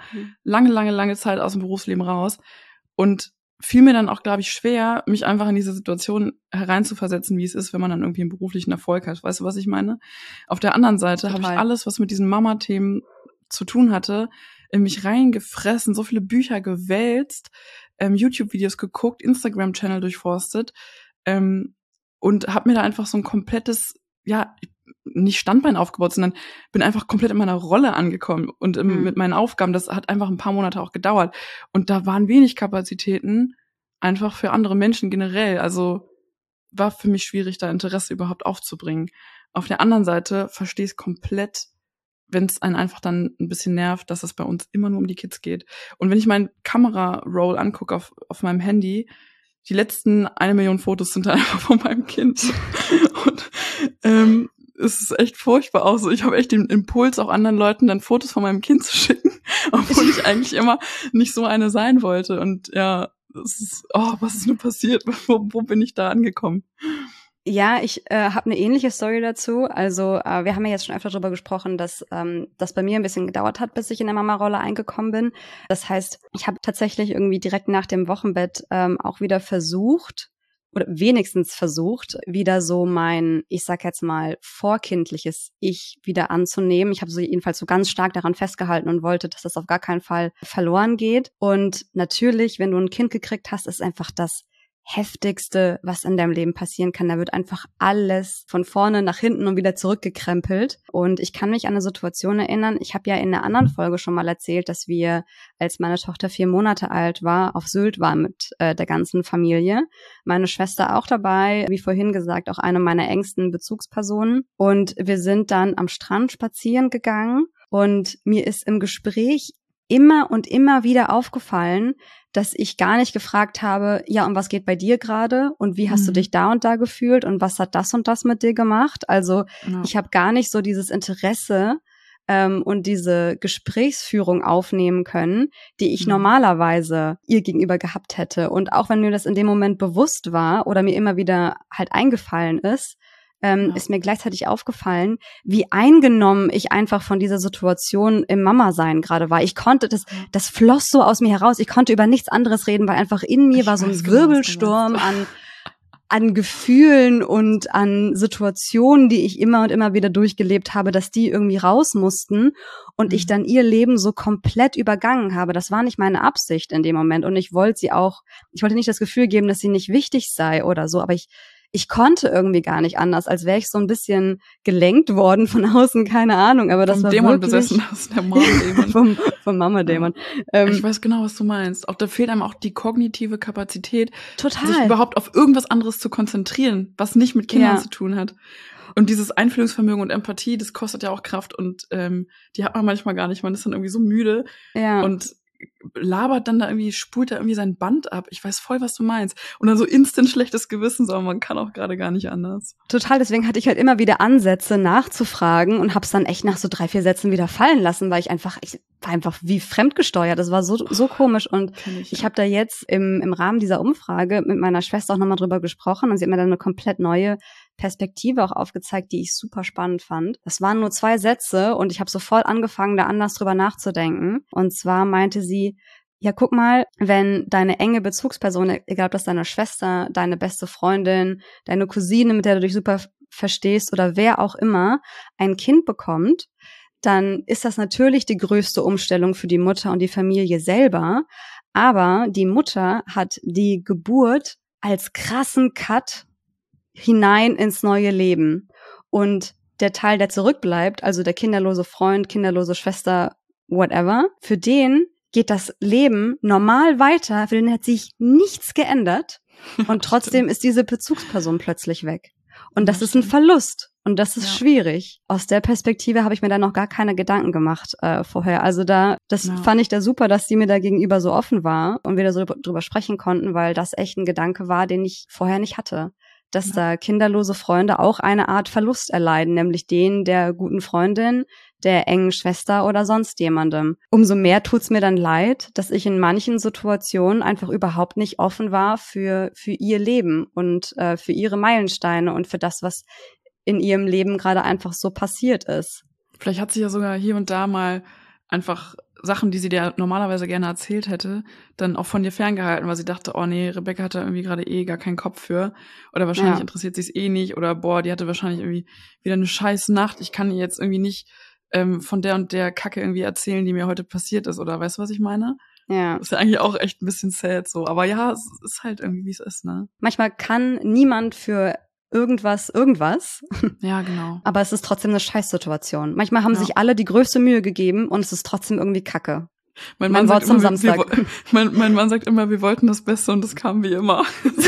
lange Zeit aus dem Berufsleben raus und fiel mir dann auch, glaube ich, schwer, mich einfach in diese Situation hereinzuversetzen, wie es ist, wenn man dann irgendwie einen beruflichen Erfolg hat. Weißt du, was ich meine? Auf der anderen Seite habe ich alles, was mit diesen Mama-Themen zu tun hatte, in mich reingefressen, so viele Bücher gewälzt, YouTube-Videos geguckt, Instagram-Channel durchforstet und habe mir da einfach so ein komplettes, nicht Standbein aufgebaut, sondern bin einfach komplett in meiner Rolle angekommen und mit meinen Aufgaben. Das hat einfach ein paar Monate auch gedauert. Und da waren wenig Kapazitäten einfach für andere Menschen generell. Also war für mich schwierig, da Interesse überhaupt aufzubringen. Auf der anderen Seite verstehe ich es komplett, wenn es einen einfach dann ein bisschen nervt, dass es bei uns immer nur um die Kids geht. Und wenn ich meinen Kamera-Roll angucke auf meinem Handy, die letzten 1 Million Fotos sind dann einfach von meinem Kind. Und es ist echt furchtbar auch so. Ich habe echt den Impuls, auch anderen Leuten dann Fotos von meinem Kind zu schicken, obwohl ich eigentlich immer nicht so eine sein wollte. Und ja, es ist, was ist nur passiert? Wo bin ich da angekommen? Ja, ich habe eine ähnliche Story dazu. Also wir haben ja jetzt schon öfter darüber gesprochen, dass das bei mir ein bisschen gedauert hat, bis ich in der Mama-Rolle eingekommen bin. Das heißt, ich habe tatsächlich irgendwie direkt nach dem Wochenbett auch wieder versucht, oder wenigstens versucht, wieder so mein, ich sag jetzt mal, vorkindliches Ich wieder anzunehmen. Ich habe so jedenfalls so ganz stark daran festgehalten und wollte, dass das auf gar keinen Fall verloren geht. Und natürlich, wenn du ein Kind gekriegt hast, ist einfach das Heftigste, was in deinem Leben passieren kann. Da wird einfach alles von vorne nach hinten und wieder zurückgekrempelt. Und ich kann mich an eine Situation erinnern, ich habe ja in einer anderen Folge schon mal erzählt, dass wir, als meine Tochter 4 Monate alt war, auf Sylt waren mit der ganzen Familie. Meine Schwester auch dabei, wie vorhin gesagt, auch eine meiner engsten Bezugspersonen. Und wir sind dann am Strand spazieren gegangen und mir ist im Gespräch immer und immer wieder aufgefallen, dass ich gar nicht gefragt habe, ja, und was geht bei dir gerade und wie hast du dich da und da gefühlt und was hat das und das mit dir gemacht? Also ich habe gar nicht so dieses Interesse und diese Gesprächsführung aufnehmen können, die ich normalerweise ihr gegenüber gehabt hätte. Und auch wenn mir das in dem Moment bewusst war oder mir immer wieder halt eingefallen ist, ist mir gleichzeitig aufgefallen, wie eingenommen ich einfach von dieser Situation im Mama-Sein gerade war. Ich konnte, das floss so aus mir heraus. Ich konnte über nichts anderes reden, weil einfach in mir war so ein Wirbelsturm an Gefühlen und an Situationen, die ich immer und immer wieder durchgelebt habe, dass die irgendwie raus mussten und ich dann ihr Leben so komplett übergangen habe. Das war nicht meine Absicht in dem Moment und ich wollte nicht das Gefühl geben, dass sie nicht wichtig sei oder so, aber ich konnte irgendwie gar nicht anders, als wäre ich so ein bisschen gelenkt worden von außen, keine Ahnung, aber das vom war Dämon wirklich besessen, aus der Mama-Dämon. vom Mama-Dämon. Ich weiß genau, was du meinst. Auch da fehlt einem auch die kognitive Kapazität, total, sich überhaupt auf irgendwas anderes zu konzentrieren, was nicht mit Kindern zu tun hat. Und dieses Einfühlungsvermögen und Empathie, das kostet ja auch Kraft und die hat man manchmal gar nicht. Man ist dann irgendwie so müde und labert dann da irgendwie, spult da irgendwie sein Band ab. Ich weiß voll, was du meinst. Und dann so instant schlechtes Gewissen, aber man kann auch gerade gar nicht anders. Total, deswegen hatte ich halt immer wieder Ansätze nachzufragen und hab's dann echt nach so 3-4 Sätzen wieder fallen lassen, weil ich war einfach wie fremdgesteuert. Das war so komisch und ich habe da jetzt im Rahmen dieser Umfrage mit meiner Schwester auch nochmal drüber gesprochen und sie hat mir dann eine komplett neue Perspektive auch aufgezeigt, die ich super spannend fand. Das waren nur 2 Sätze und ich habe sofort angefangen, da anders drüber nachzudenken. Und zwar meinte sie, ja, guck mal, wenn deine enge Bezugsperson, egal ob das deine Schwester, deine beste Freundin, deine Cousine, mit der du dich super verstehst oder wer auch immer, ein Kind bekommt, dann ist das natürlich die größte Umstellung für die Mutter und die Familie selber. Aber die Mutter hat die Geburt als krassen Cut hinein ins neue Leben. Und der Teil, der zurückbleibt, also der kinderlose Freund, kinderlose Schwester, whatever, für den geht das Leben normal weiter, für den hat sich nichts geändert und trotzdem ist diese Bezugsperson plötzlich weg. Und das ist ein Verlust und das ist schwierig. Aus der Perspektive habe ich mir da noch gar keine Gedanken gemacht vorher. Also fand ich da super, dass sie mir da gegenüber so offen war und wir da so drüber sprechen konnten, weil das echt ein Gedanke war, den ich vorher nicht hatte. Dass da kinderlose Freunde auch eine Art Verlust erleiden, nämlich den der guten Freundin, der engen Schwester oder sonst jemandem. Umso mehr tut's mir dann leid, dass ich in manchen Situationen einfach überhaupt nicht offen war für ihr Leben und für ihre Meilensteine und für das, was in ihrem Leben gerade einfach so passiert ist. Vielleicht hat sie ja sogar hier und da mal einfach Sachen, die sie dir normalerweise gerne erzählt hätte, dann auch von dir ferngehalten, weil sie dachte, oh nee, Rebecca hat da irgendwie gerade gar keinen Kopf für oder wahrscheinlich interessiert sie es nicht oder boah, die hatte wahrscheinlich irgendwie wieder eine scheiß Nacht, ich kann ihr jetzt irgendwie nicht von der und der Kacke irgendwie erzählen, die mir heute passiert ist oder weißt du, was ich meine? Ja. Ist ja eigentlich auch echt ein bisschen sad so, aber ja, es ist halt irgendwie, wie es ist, ne? Manchmal kann niemand für irgendwas. Ja, genau. Aber es ist trotzdem eine Scheißsituation. Manchmal haben sich alle die größte Mühe gegeben und es ist trotzdem irgendwie Kacke. Mein Mann sagt immer, mein Mann sagt immer, wir wollten das Beste und das kam wie immer.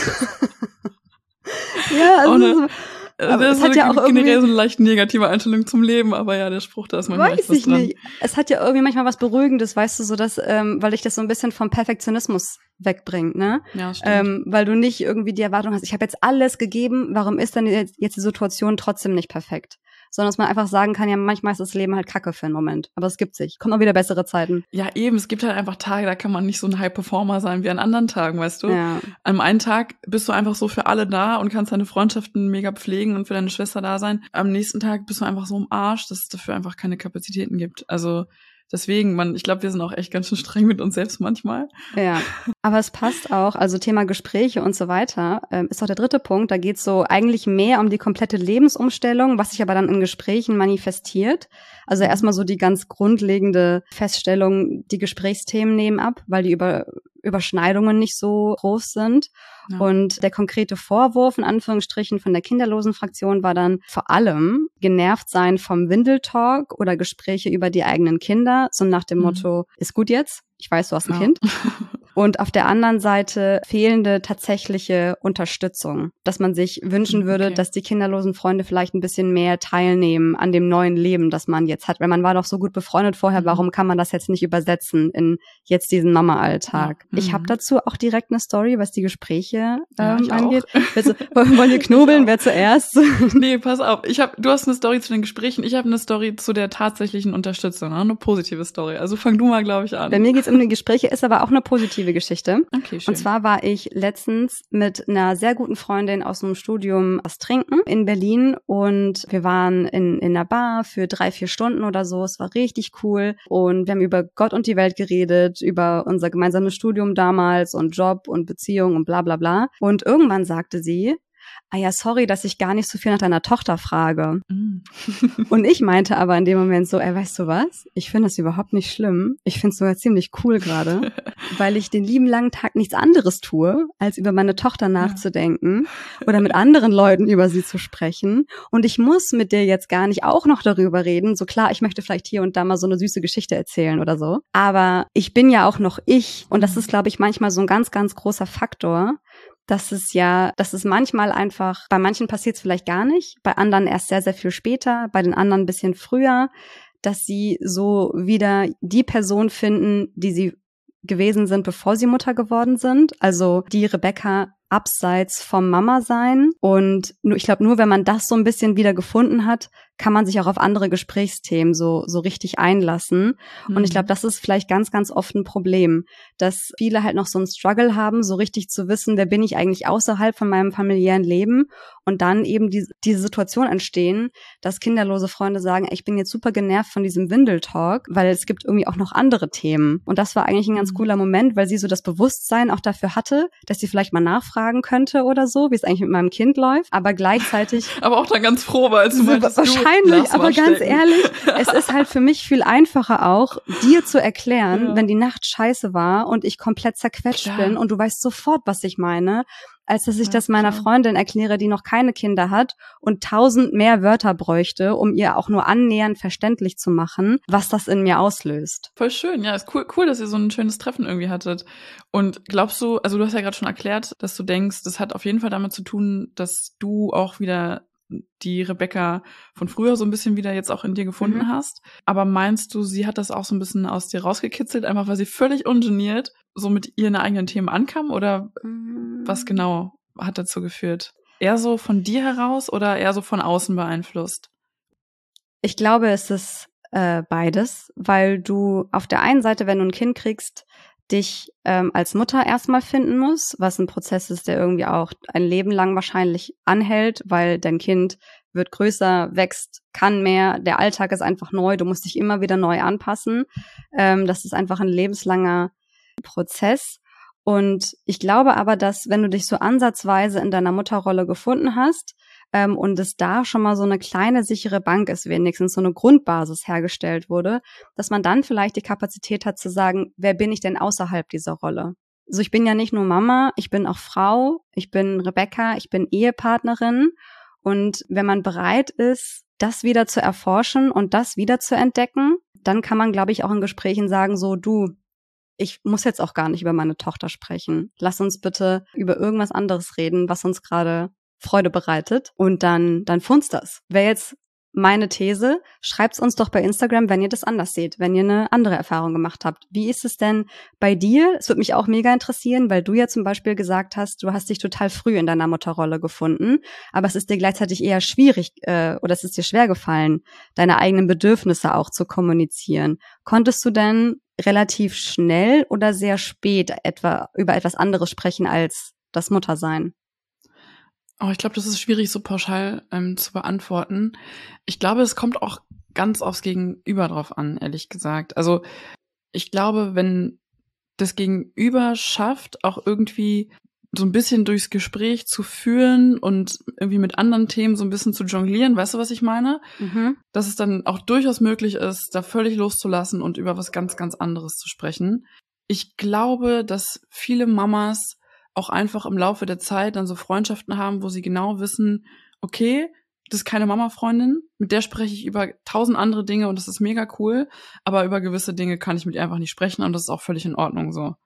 Ja, also aber es hat ja auch generell so eine leicht negative Einstellung zum Leben, aber ja, der Spruch, da ist manchmal echt was dran. Nicht. Es hat ja irgendwie manchmal was Beruhigendes, weißt du, so dass, weil dich das so ein bisschen vom Perfektionismus wegbringt, ne? Ja, stimmt. Weil du nicht irgendwie die Erwartung hast, ich habe jetzt alles gegeben, warum ist denn jetzt die Situation trotzdem nicht perfekt? Sondern dass man einfach sagen kann, ja, manchmal ist das Leben halt Kacke für einen Moment. Aber es gibt sich. Kommen auch wieder bessere Zeiten. Ja, eben. Es gibt halt einfach Tage, da kann man nicht so ein High-Performer sein wie an anderen Tagen, weißt du? Ja. Am einen Tag bist du einfach so für alle da und kannst deine Freundschaften mega pflegen und für deine Schwester da sein. Am nächsten Tag bist du einfach so im Arsch, dass es dafür einfach keine Kapazitäten gibt. Also deswegen, ich glaube, wir sind auch echt ganz schön streng mit uns selbst manchmal. Ja, aber es passt auch, also Thema Gespräche und so weiter, ist auch der 3. Punkt. Da geht's so eigentlich mehr um die komplette Lebensumstellung, was sich aber dann in Gesprächen manifestiert. Also erstmal so die ganz grundlegende Feststellung, die Gesprächsthemen nehmen ab, weil die Überschneidungen nicht so groß sind. Ja. Und der konkrete Vorwurf, in Anführungsstrichen, von der kinderlosen Fraktion war dann vor allem genervt sein vom Windeltalk oder Gespräche über die eigenen Kinder, so nach dem Motto, ist gut jetzt? Ich weiß, du hast ein Kind. Und auf der anderen Seite fehlende tatsächliche Unterstützung, dass man sich wünschen würde, dass die kinderlosen Freunde vielleicht ein bisschen mehr teilnehmen an dem neuen Leben, das man jetzt hat. Weil man war doch so gut befreundet vorher, warum kann man das jetzt nicht übersetzen in jetzt diesen Mama-Alltag? Ja. Ich habe dazu auch direkt eine Story, was die Gespräche angeht. Wollen wir knobeln? Wer zuerst? Nee, pass auf. Du hast eine Story zu den Gesprächen, ich habe eine Story zu der tatsächlichen Unterstützung, eine positive Story. Also fang du mal, glaube ich, an. Bei mir geht's um die Gespräche, ist aber auch eine positive Geschichte. Okay, schön. Und zwar war ich letztens mit einer sehr guten Freundin aus dem Studium was trinken in Berlin und wir waren in einer Bar für 3-4 Stunden oder so. Es war richtig cool und wir haben über Gott und die Welt geredet, über unser gemeinsames Studium damals und Job und Beziehung und bla bla bla. Und irgendwann sagte sie, ja, sorry, dass ich gar nicht so viel nach deiner Tochter frage. Und ich meinte aber in dem Moment so, weißt du was? Ich finde das überhaupt nicht schlimm. Ich finde es sogar ziemlich cool gerade, weil ich den lieben langen Tag nichts anderes tue, als über meine Tochter nachzudenken oder mit anderen Leuten über sie zu sprechen. Und ich muss mit dir jetzt gar nicht auch noch darüber reden. So klar, ich möchte vielleicht hier und da mal so eine süße Geschichte erzählen oder so. Aber ich bin ja auch noch ich. Und das ist, glaube ich, manchmal so ein ganz, ganz großer Faktor, dass es manchmal einfach, bei manchen passiert es vielleicht gar nicht, bei anderen erst sehr, sehr viel später, bei den anderen ein bisschen früher, dass sie so wieder die Person finden, die sie gewesen sind, bevor sie Mutter geworden sind. Also die Rebecca abseits vom Mama-Sein. Und ich glaube, nur wenn man das so ein bisschen wieder gefunden hat, kann man sich auch auf andere Gesprächsthemen so richtig einlassen. Und ich glaube, das ist vielleicht ganz, ganz oft ein Problem, dass viele halt noch so einen Struggle haben, so richtig zu wissen, wer bin ich eigentlich außerhalb von meinem familiären Leben, und dann eben diese Situation entstehen, dass kinderlose Freunde sagen, ich bin jetzt super genervt von diesem Windeltalk, weil es gibt irgendwie auch noch andere Themen. Und das war eigentlich ein ganz cooler Moment, weil sie so das Bewusstsein auch dafür hatte, dass sie vielleicht mal nachfragen könnte oder so, wie es eigentlich mit meinem Kind läuft, aber gleichzeitig aber auch dann ganz froh war, als du meintest, wahrscheinlich, aber ganz ehrlich, es ist halt für mich viel einfacher auch, dir zu erklären, wenn die Nacht scheiße war und ich komplett zerquetscht bin und du weißt sofort, was ich meine, als dass ich das meiner Freundin erkläre, die noch keine Kinder hat und 1000 mehr Wörter bräuchte, um ihr auch nur annähernd verständlich zu machen, was das in mir auslöst. Voll schön, ja, ist cool, dass ihr so ein schönes Treffen irgendwie hattet. Und glaubst du, also du hast ja gerade schon erklärt, dass du denkst, das hat auf jeden Fall damit zu tun, dass du auch wieder die Rebecca von früher so ein bisschen wieder jetzt auch in dir gefunden hast. Aber meinst du, sie hat das auch so ein bisschen aus dir rausgekitzelt, einfach weil sie völlig ungeniert so mit ihren eigenen Themen ankam? Oder was genau hat dazu geführt? Eher so von dir heraus oder eher so von außen beeinflusst? Ich glaube, es ist beides, weil du auf der einen Seite, wenn du ein Kind kriegst, dich als Mutter erstmal finden muss, was ein Prozess ist, der irgendwie auch ein Leben lang wahrscheinlich anhält, weil dein Kind wird größer, wächst, kann mehr, der Alltag ist einfach neu, du musst dich immer wieder neu anpassen. Das ist einfach ein lebenslanger Prozess. Und ich glaube aber, dass wenn du dich so ansatzweise in deiner Mutterrolle gefunden hast, und es da schon mal so eine kleine sichere Bank ist, wenigstens so eine Grundbasis hergestellt wurde, dass man dann vielleicht die Kapazität hat zu sagen, wer bin ich denn außerhalb dieser Rolle? Also ich bin ja nicht nur Mama, ich bin auch Frau, ich bin Rebecca, ich bin Ehepartnerin, und wenn man bereit ist, das wieder zu erforschen und das wieder zu entdecken, dann kann man, glaube ich, auch in Gesprächen sagen, so ich muss jetzt auch gar nicht über meine Tochter sprechen. Lass uns bitte über irgendwas anderes reden, was uns gerade Freude bereitet, und dann funzt das. Wäre jetzt meine These, schreibt's uns doch bei Instagram, wenn ihr das anders seht, wenn ihr eine andere Erfahrung gemacht habt. Wie ist es denn bei dir? Es würde mich auch mega interessieren, weil du ja zum Beispiel gesagt hast, du hast dich total früh in deiner Mutterrolle gefunden, aber es ist dir gleichzeitig eher schwierig oder es ist dir schwer gefallen, deine eigenen Bedürfnisse auch zu kommunizieren. Konntest du denn relativ schnell oder sehr spät über etwas anderes sprechen als das Muttersein? Oh, ich glaube, das ist schwierig so pauschal zu beantworten. Ich glaube, es kommt auch ganz aufs Gegenüber drauf an, ehrlich gesagt. Also ich glaube, wenn das Gegenüber schafft, auch irgendwie so ein bisschen durchs Gespräch zu führen und irgendwie mit anderen Themen so ein bisschen zu jonglieren, weißt du, was ich meine? Dass es dann auch durchaus möglich ist, da völlig loszulassen und über was ganz, ganz anderes zu sprechen. Ich glaube, dass viele Mamas auch einfach im Laufe der Zeit dann so Freundschaften haben, wo sie genau wissen, okay, das ist keine Mama-Freundin, mit der spreche ich über 1000 andere Dinge und das ist mega cool, aber über gewisse Dinge kann ich mit ihr einfach nicht sprechen und das ist auch völlig in Ordnung so.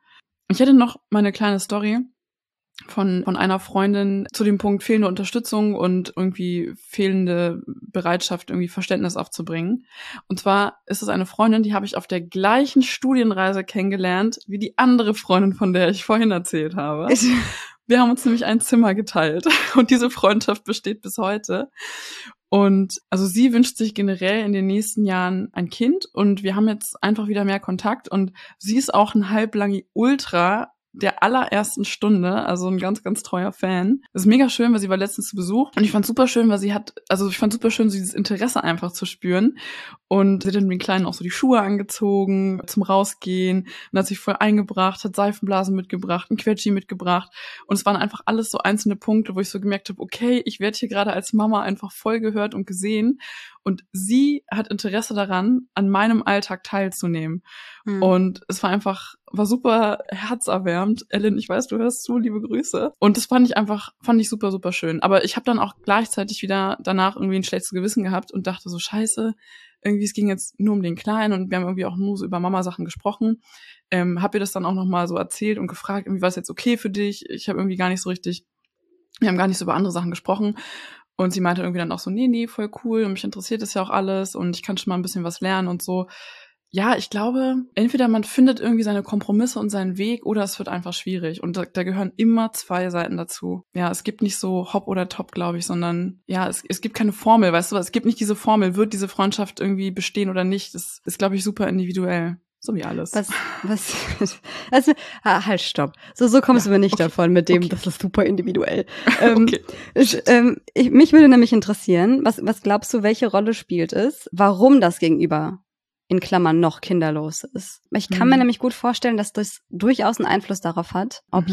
Ich hätte noch meine kleine Story von einer Freundin zu dem Punkt fehlende Unterstützung und irgendwie fehlende Bereitschaft, irgendwie Verständnis aufzubringen. Und zwar ist es eine Freundin, die habe ich auf der gleichen Studienreise kennengelernt wie die andere Freundin, von der ich vorhin erzählt habe. Wir haben uns nämlich ein Zimmer geteilt und diese Freundschaft besteht bis heute. Und also sie wünscht sich generell in den nächsten Jahren ein Kind und wir haben jetzt einfach wieder mehr Kontakt und sie ist auch ein halblangi Ultra der allerersten Stunde, also ein ganz, ganz treuer Fan. Das ist mega schön, weil sie war letztens zu Besuch und ich fand super schön, weil ich fand super schön, dieses Interesse einfach zu spüren und sie hat dann den Kleinen auch so die Schuhe angezogen zum Rausgehen und hat sich voll eingebracht, hat Seifenblasen mitgebracht, ein Quetschi mitgebracht und es waren einfach alles so einzelne Punkte, wo ich so gemerkt habe, okay, ich werde hier gerade als Mama einfach voll gehört und gesehen und sie hat Interesse daran, an meinem Alltag teilzunehmen. Und es war super herzerwärmend. Ellen, ich weiß, du hörst zu, liebe Grüße. Und das fand ich super, super schön. Aber ich habe dann auch gleichzeitig wieder danach irgendwie ein schlechtes Gewissen gehabt und dachte so, scheiße, irgendwie es ging jetzt nur um den Kleinen und wir haben irgendwie auch nur so über Mama-Sachen gesprochen. Hab ihr das dann auch nochmal so erzählt und gefragt, irgendwie war es jetzt okay für dich? Wir haben gar nicht so über andere Sachen gesprochen. Und sie meinte irgendwie dann auch so, nee, voll cool und mich interessiert das ja auch alles und ich kann schon mal ein bisschen was lernen und so. Ja, ich glaube, entweder man findet irgendwie seine Kompromisse und seinen Weg oder es wird einfach schwierig. Und da gehören immer zwei Seiten dazu. Ja, es gibt nicht so Hop oder Top, glaube ich, sondern ja, es gibt keine Formel, weißt du, es gibt nicht diese Formel, wird diese Freundschaft irgendwie bestehen oder nicht. Das ist, glaube ich, super individuell. So wie alles. Also, halt, stopp. So kommst du mir nicht davon mit dem, das ist super individuell. Mich würde nämlich interessieren, was glaubst du, welche Rolle spielt es, warum das Gegenüber in Klammern noch kinderlos ist. Ich kann mir nämlich gut vorstellen, dass das durchaus einen Einfluss darauf hat, ob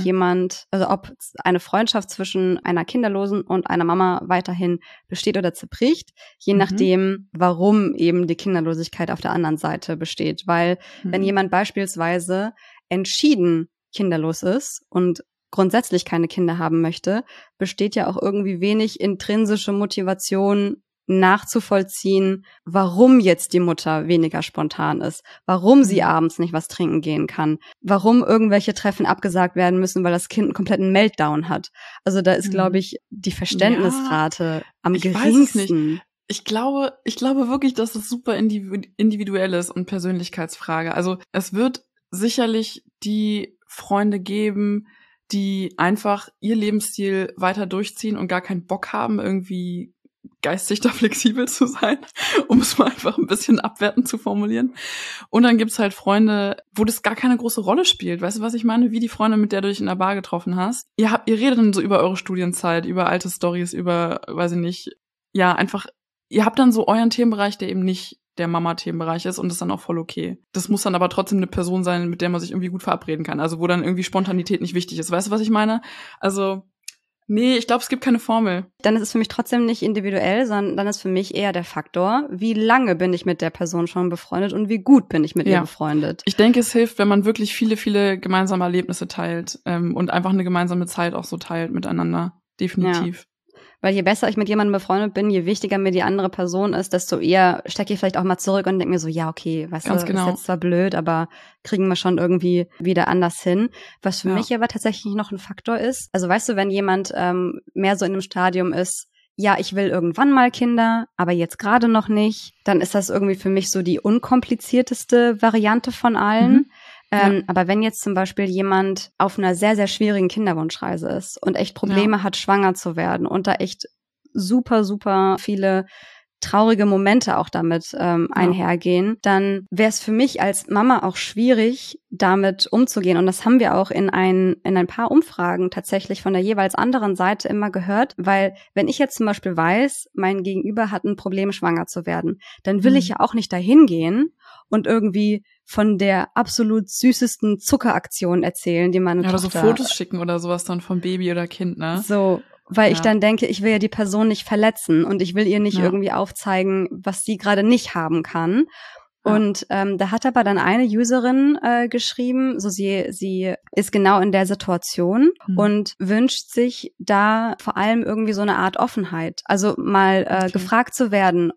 ob eine Freundschaft zwischen einer Kinderlosen und einer Mama weiterhin besteht oder zerbricht, je nachdem, warum eben die Kinderlosigkeit auf der anderen Seite besteht. Weil wenn jemand beispielsweise entschieden kinderlos ist und grundsätzlich keine Kinder haben möchte, besteht ja auch irgendwie wenig intrinsische Motivation, nachzuvollziehen, warum jetzt die Mutter weniger spontan ist, warum sie abends nicht was trinken gehen kann, warum irgendwelche Treffen abgesagt werden müssen, weil das Kind einen kompletten Meltdown hat. Also da ist, glaube ich, die Verständnisrate am geringsten. Ich glaube wirklich, dass es super individuell ist und Persönlichkeitsfrage. Also es wird sicherlich die Freunde geben, die einfach ihr Lebensstil weiter durchziehen und gar keinen Bock haben, irgendwie geistig da flexibel zu sein, um es mal einfach ein bisschen abwertend zu formulieren. Und dann gibt's halt Freunde, wo das gar keine große Rolle spielt. Weißt du, was ich meine? Wie die Freunde, mit der du dich in der Bar getroffen hast. Ihr redet dann so über eure Studienzeit, über alte Storys, über, weiß ich nicht, ja, einfach, ihr habt dann so euren Themenbereich, der eben nicht der Mama-Themenbereich ist und das ist dann auch voll okay. Das muss dann aber trotzdem eine Person sein, mit der man sich irgendwie gut verabreden kann. Also wo dann irgendwie Spontanität nicht wichtig ist. Weißt du, was ich meine? Also nee, ich glaube, es gibt keine Formel. Dann ist es für mich trotzdem nicht individuell, sondern dann ist für mich eher der Faktor, wie lange bin ich mit der Person schon befreundet und wie gut bin ich mit ihr befreundet. Ich denke, es hilft, wenn man wirklich viele, viele gemeinsame Erlebnisse teilt und einfach eine gemeinsame Zeit auch so teilt miteinander. Definitiv. Ja. Weil je besser ich mit jemandem befreundet bin, je wichtiger mir die andere Person ist, desto eher stecke ich vielleicht auch mal zurück und denke mir so, ja, okay, weißt du, ist jetzt zwar blöd, aber kriegen wir schon irgendwie wieder anders hin. Was für mich aber tatsächlich noch ein Faktor ist, also weißt du, wenn jemand mehr so in einem Stadium ist, ja, ich will irgendwann mal Kinder, aber jetzt gerade noch nicht, dann ist das irgendwie für mich so die unkomplizierteste Variante von allen. Aber wenn jetzt zum Beispiel jemand auf einer sehr, sehr schwierigen Kinderwunschreise ist und echt Probleme hat, schwanger zu werden und da echt super, super viele traurige Momente auch damit einhergehen, dann wäre es für mich als Mama auch schwierig, damit umzugehen. Und das haben wir auch in ein paar Umfragen tatsächlich von der jeweils anderen Seite immer gehört, weil wenn ich jetzt zum Beispiel weiß, mein Gegenüber hat ein Problem, schwanger zu werden, dann will ich ja auch nicht dahin gehen und irgendwie von der absolut süßesten Zuckeraktion erzählen, die meine Tochter... Oder so Fotos schicken oder sowas dann vom Baby oder Kind, ne? So, weil ich dann denke, ich will ja die Person nicht verletzen und ich will ihr nicht irgendwie aufzeigen, was sie gerade nicht haben kann. Und da hat aber dann eine Userin geschrieben, so sie ist genau in der Situation und wünscht sich da vor allem irgendwie so eine Art Offenheit. Also mal gefragt zu werden,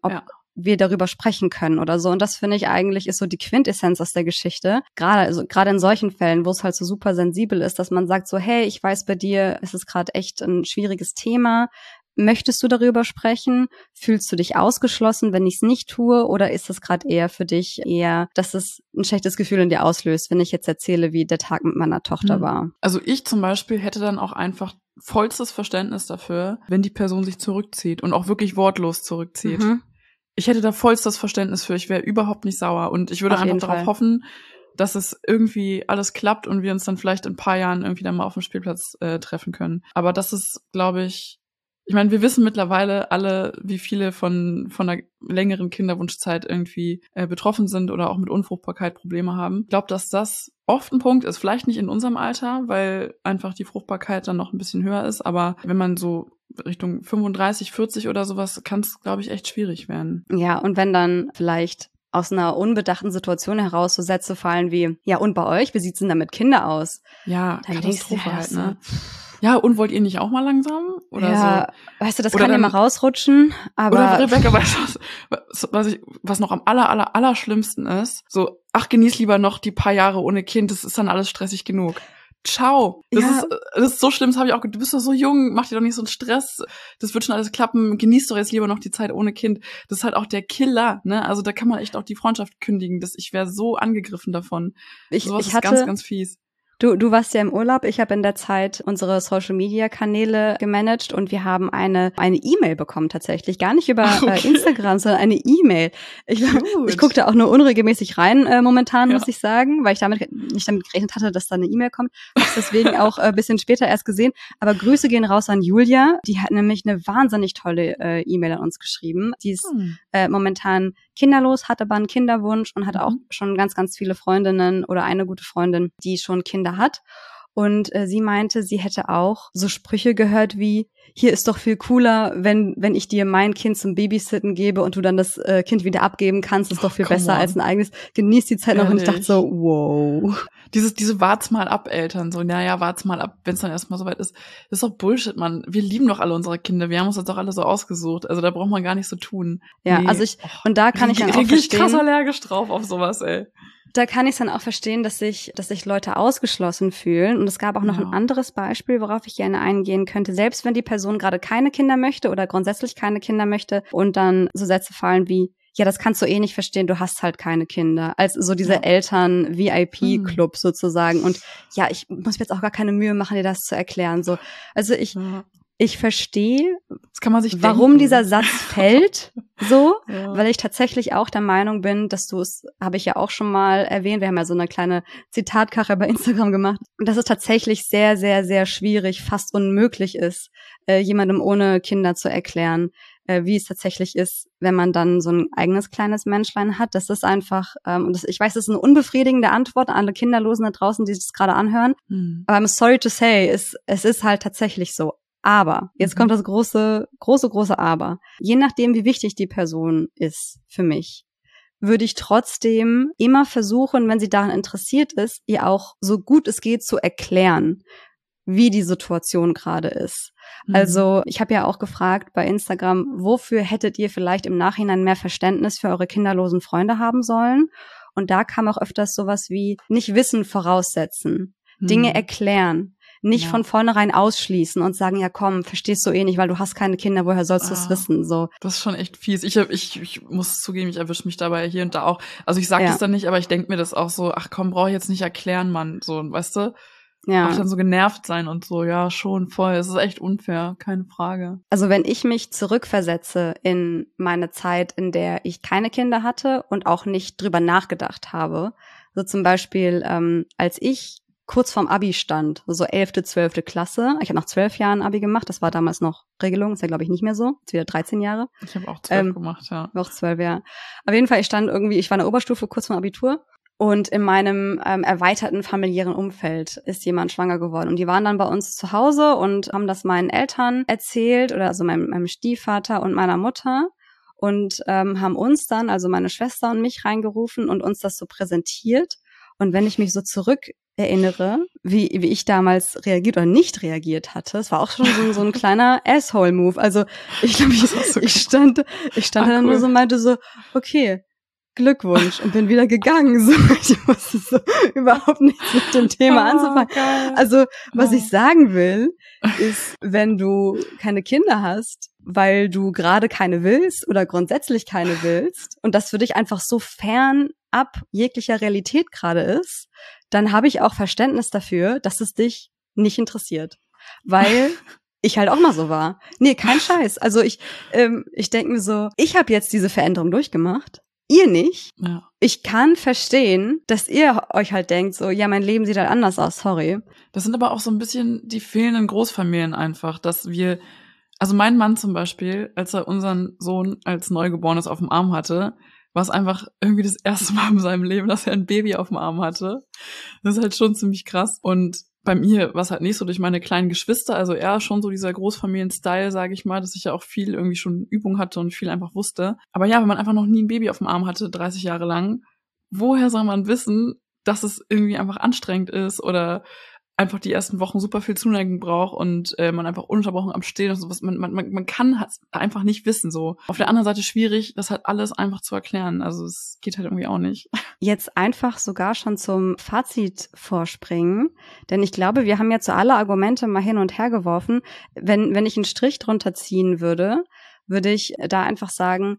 wir darüber sprechen können oder so. Und das finde ich eigentlich ist so die Quintessenz aus der Geschichte. Gerade in solchen Fällen, wo es halt so super sensibel ist, dass man sagt so, hey, ich weiß, bei dir ist es gerade echt ein schwieriges Thema. Möchtest du darüber sprechen? Fühlst du dich ausgeschlossen, wenn ich es nicht tue? Oder ist es gerade eher für dich dass es ein schlechtes Gefühl in dir auslöst, wenn ich jetzt erzähle, wie der Tag mit meiner Tochter war? Also ich zum Beispiel hätte dann auch einfach vollstes Verständnis dafür, wenn die Person sich zurückzieht und auch wirklich wortlos zurückzieht. Mhm. Ich hätte da vollstes Verständnis für. Ich wäre überhaupt nicht sauer. Und ich würde Auf einfach jeden darauf Fall hoffen, dass es irgendwie alles klappt und wir uns dann vielleicht in ein paar Jahren irgendwie dann mal auf dem Spielplatz treffen können. Aber das ist, glaube ich meine, wir wissen mittlerweile alle, wie viele von einer längeren Kinderwunschzeit irgendwie betroffen sind oder auch mit Unfruchtbarkeit Probleme haben. Ich glaube, dass das oft ein Punkt ist. Vielleicht nicht in unserem Alter, weil einfach die Fruchtbarkeit dann noch ein bisschen höher ist. Aber wenn man so Richtung 35, 40 oder sowas, kann es, glaube ich, echt schwierig werden. Ja, und wenn dann vielleicht aus einer unbedachten Situation heraus so Sätze fallen wie, ja, und bei euch, wie sieht's denn da mit Kinder aus? Ja, Dann Katastrophe halt, ne? Ja, und wollt ihr nicht auch mal langsam? Oder ja, so? Weißt du, das oder kann ja mal rausrutschen, aber... Oder Rebecca, weißt du, was noch am allerschlimmsten ist? So, ach, genieß lieber noch die paar Jahre ohne Kind, das ist dann alles stressig genug. Ciao. Das ist so schlimm, das habe ich auch, du bist doch so jung, mach dir doch nicht so einen Stress, das wird schon alles klappen, genieß doch jetzt lieber noch die Zeit ohne Kind. Das ist halt auch der Killer, ne? Also da kann man echt auch die Freundschaft kündigen, ich wäre so angegriffen davon. Sowas ist ganz, ganz fies. Du warst ja im Urlaub. Ich habe in der Zeit unsere Social-Media-Kanäle gemanagt und wir haben eine E-Mail bekommen tatsächlich. Gar nicht über Instagram, sondern eine E-Mail. Ich gucke da auch nur unregelmäßig rein momentan, muss ich sagen, weil ich nicht damit gerechnet hatte, dass da eine E-Mail kommt. Hab's deswegen auch ein bisschen später erst gesehen. Aber Grüße gehen raus an Julia. Die hat nämlich eine wahnsinnig tolle E-Mail an uns geschrieben. Die ist momentan kinderlos, hat aber einen Kinderwunsch und hat auch schon ganz, ganz viele Freundinnen oder eine gute Freundin, die schon Kinder hat. Und sie meinte, sie hätte auch so Sprüche gehört wie, hier ist doch viel cooler, wenn ich dir mein Kind zum Babysitten gebe und du dann das Kind wieder abgeben kannst, ist doch viel besser als ein eigenes. Genieß die Zeit noch. Und ich dachte so, wow. Diese wart's mal ab, Eltern, so, naja, wart's mal ab, wenn's dann erstmal soweit ist. Das ist doch Bullshit, Mann. Wir lieben doch alle unsere Kinder. Wir haben uns das doch alle so ausgesucht. Also da braucht man gar nicht so tun. Ja, nee. Also und da kann ich dann auch verstehen. Krass allergisch drauf auf sowas, ey. Da kann ich es dann auch verstehen, dass sich Leute ausgeschlossen fühlen. Und es gab auch noch ein anderes Beispiel, worauf ich gerne eingehen könnte. Selbst wenn die Person gerade keine Kinder möchte oder grundsätzlich keine Kinder möchte und dann so Sätze fallen wie, ja, das kannst du eh nicht verstehen, du hast halt keine Kinder. Als so dieser Eltern-VIP-Club sozusagen. Und ja, ich muss mir jetzt auch gar keine Mühe machen, dir das zu erklären. So, also ich verstehe, warum dieser Satz fällt, so, weil ich tatsächlich auch der Meinung bin, dass habe ich ja auch schon mal erwähnt, wir haben ja so eine kleine Zitatkarre bei Instagram gemacht, und dass es tatsächlich sehr, sehr, sehr schwierig, fast unmöglich ist, jemandem ohne Kinder zu erklären, wie es tatsächlich ist, wenn man dann so ein eigenes kleines Menschlein hat. Das ist einfach, ich weiß, das ist eine unbefriedigende Antwort an alle Kinderlosen da draußen, die das gerade anhören, aber I'm sorry to say, es ist halt tatsächlich so. Aber, jetzt kommt das große Aber. Je nachdem, wie wichtig die Person ist für mich, würde ich trotzdem immer versuchen, wenn sie daran interessiert ist, ihr auch so gut es geht zu erklären, wie die Situation gerade ist. Also, ich habe ja auch gefragt bei Instagram, wofür hättet ihr vielleicht im Nachhinein mehr Verständnis für eure kinderlosen Freunde haben sollen? Und da kam auch öfters sowas wie nicht Wissen voraussetzen, Dinge erklären. Nicht von vornherein ausschließen und sagen, ja komm, verstehst du eh nicht, weil du hast keine Kinder, woher sollst du es wissen? So. Das ist schon echt fies. Ich muss zugeben, ich erwische mich dabei hier und da auch. Also ich sag das dann nicht, aber ich denke mir das auch so, ach komm, brauche ich jetzt nicht erklären, Mann. So, weißt du? Ja. Auch dann so genervt sein und so, ja, schon voll. Es ist echt unfair, keine Frage. Also wenn ich mich zurückversetze in meine Zeit, in der ich keine Kinder hatte und auch nicht drüber nachgedacht habe, so zum Beispiel, als ich kurz vorm Abi stand, so 11., 12. Klasse. Ich habe nach 12 Jahren Abi gemacht, das war damals noch Regelung, ist ja glaube ich nicht mehr so, jetzt wieder 13 Jahre. Ich habe auch 12 gemacht, ja. Auch 12, ja. Auf jeden Fall, ich war in der Oberstufe kurz vorm Abitur und in meinem erweiterten familiären Umfeld ist jemand schwanger geworden und die waren dann bei uns zu Hause und haben das meinen Eltern erzählt oder also meinem Stiefvater und meiner Mutter und haben uns dann, also meine Schwester und mich reingerufen und uns das so präsentiert. Und wenn ich mich so erinnere, wie ich damals reagiert oder nicht reagiert hatte. Es war auch schon so ein kleiner Asshole-Move. Also ich glaube, ich stand da dann nur so und meinte so, okay, Glückwunsch, und bin wieder gegangen. So, ich wusste so überhaupt nichts mit dem Thema anzufangen. Geil. Also, was ich sagen will, ist, wenn du keine Kinder hast, weil du gerade keine willst oder grundsätzlich keine willst und das für dich einfach so fern ab jeglicher Realität gerade ist, dann habe ich auch Verständnis dafür, dass es dich nicht interessiert. Weil ich halt auch mal so war. Nee, kein Scheiß. Also ich denke mir so, ich habe jetzt diese Veränderung durchgemacht. Ihr nicht. Ja. Ich kann verstehen, dass ihr euch halt denkt, so, ja, mein Leben sieht halt anders aus, sorry. Das sind aber auch so ein bisschen die fehlenden Großfamilien einfach, dass wir, also mein Mann zum Beispiel, als er unseren Sohn als Neugeborenes auf dem Arm hatte, war es einfach irgendwie das erste Mal in seinem Leben, dass er ein Baby auf dem Arm hatte. Das ist halt schon ziemlich krass. Und bei mir war es halt nicht so durch meine kleinen Geschwister, also eher schon so dieser Großfamilien-Style, sage ich mal, dass ich ja auch viel irgendwie schon Übung hatte und viel einfach wusste. Aber ja, wenn man einfach noch nie ein Baby auf dem Arm hatte, 30 Jahre lang, woher soll man wissen, dass es irgendwie einfach anstrengend ist oder einfach die ersten Wochen super viel Zuneigung braucht und man einfach ununterbrochen am Stehen und sowas. Man kann es einfach nicht wissen so. Auf der anderen Seite schwierig, das halt alles einfach zu erklären. Also es geht halt irgendwie auch nicht. Jetzt einfach sogar schon zum Fazit vorspringen, denn ich glaube, wir haben jetzt so alle Argumente mal hin und her geworfen. Wenn ich einen Strich drunter ziehen würde ich da einfach sagen,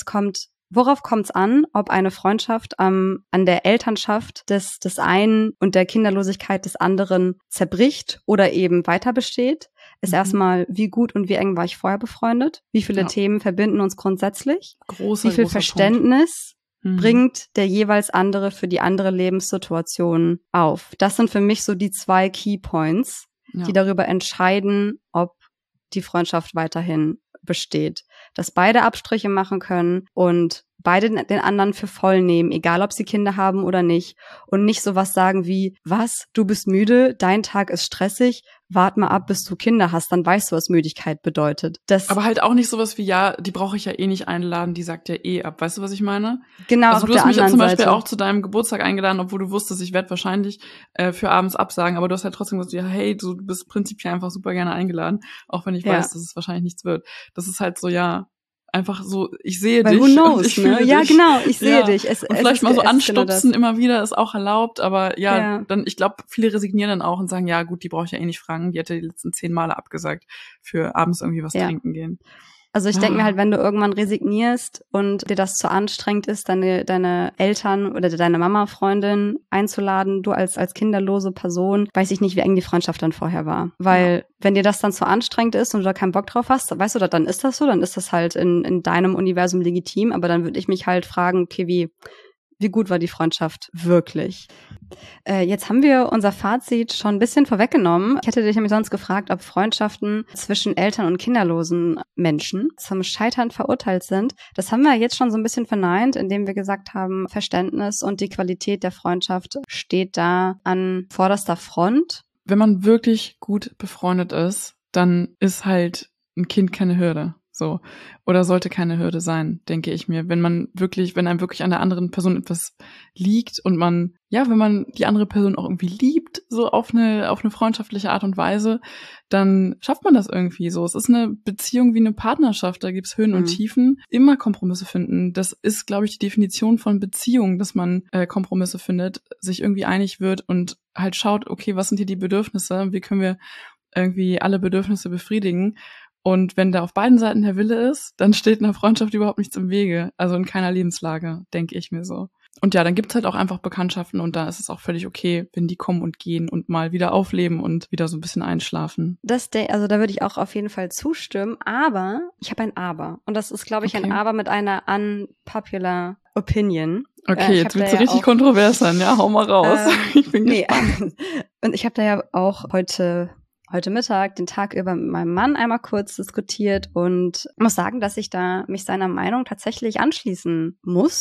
worauf kommt es an, ob eine Freundschaft an der Elternschaft des einen und der Kinderlosigkeit des anderen zerbricht oder eben weiter besteht? Ist erstmal, wie gut und wie eng war ich vorher befreundet? Wie viele Themen verbinden uns grundsätzlich? Wie viel Verständnis bringt der jeweils andere für die andere Lebenssituation auf? Das sind für mich so die 2 Keypoints, die darüber entscheiden, ob die Freundschaft weiterhin besteht. Dass beide Abstriche machen können und beide den anderen für voll nehmen, egal ob sie Kinder haben oder nicht. Und nicht sowas sagen wie, was, du bist müde, dein Tag ist stressig, wart mal ab, bis du Kinder hast, dann weißt du, was Müdigkeit bedeutet. Aber halt auch nicht sowas wie, ja, die brauche ich ja eh nicht einladen, die sagt ja eh ab. Weißt du, was ich meine? Genau, also du hast mich ja zum Beispiel auch zu deinem Geburtstag eingeladen, obwohl du wusstest, ich werde wahrscheinlich für abends absagen, aber du hast halt trotzdem gesagt, ja, hey, du bist prinzipiell einfach super gerne eingeladen, auch wenn ich weiß, dass es wahrscheinlich nichts wird. Das ist halt so, ja, einfach so, ich sehe dich. Who knows, ich fühle dich. Ja, genau, ich sehe dich. Und vielleicht mal so anstupsen immer wieder ist auch erlaubt, aber dann, ich glaube, viele resignieren dann auch und sagen, ja gut, die brauche ich ja eh nicht fragen, die hätte die letzten 10 Male abgesagt für abends irgendwie was trinken gehen. Also ich denke mir halt, wenn du irgendwann resignierst und dir das zu anstrengend ist, deine Eltern oder deine Mama-Freundin einzuladen, du als kinderlose Person, weiß ich nicht, wie eng die Freundschaft dann vorher war. Weil wenn dir das dann zu anstrengend ist und du da keinen Bock drauf hast, weißt du, dann ist das so, dann ist das halt in deinem Universum legitim, aber dann würde ich mich halt fragen, okay, wie gut war die Freundschaft wirklich? Jetzt haben wir unser Fazit schon ein bisschen vorweggenommen. Ich hätte dich nämlich sonst gefragt, ob Freundschaften zwischen Eltern und kinderlosen Menschen zum Scheitern verurteilt sind. Das haben wir jetzt schon so ein bisschen verneint, indem wir gesagt haben, Verständnis und die Qualität der Freundschaft steht da an vorderster Front. Wenn man wirklich gut befreundet ist, dann ist halt ein Kind keine Hürde. So. Oder sollte keine Hürde sein, denke ich mir. Wenn einem wirklich an der anderen Person etwas liegt und wenn man die andere Person auch irgendwie liebt, so auf eine freundschaftliche Art und Weise, dann schafft man das irgendwie so. Es ist eine Beziehung wie eine Partnerschaft, da gibt's Höhen und Tiefen. Immer Kompromisse finden. Das ist, glaube ich, die Definition von Beziehung, dass man Kompromisse findet, sich irgendwie einig wird und halt schaut, okay, was sind hier die Bedürfnisse? Wie können wir irgendwie alle Bedürfnisse befriedigen? Und wenn da auf beiden Seiten der Wille ist, dann steht einer Freundschaft überhaupt nichts im Wege. Also in keiner Lebenslage, denke ich mir so. Und ja, dann gibt's halt auch einfach Bekanntschaften und da ist es auch völlig okay, wenn die kommen und gehen und mal wieder aufleben und wieder so ein bisschen einschlafen. Also da würde ich auch auf jeden Fall zustimmen, aber ich habe ein Aber. Und das ist, glaube ich, ein Aber mit einer unpopular Opinion. Okay, jetzt wird's richtig kontrovers sein, ja, hau mal raus. Ich bin gespannt. Und ich habe da ja auch heute Mittag den Tag über mit meinem Mann einmal kurz diskutiert und muss sagen, dass ich da mich seiner Meinung tatsächlich anschließen muss.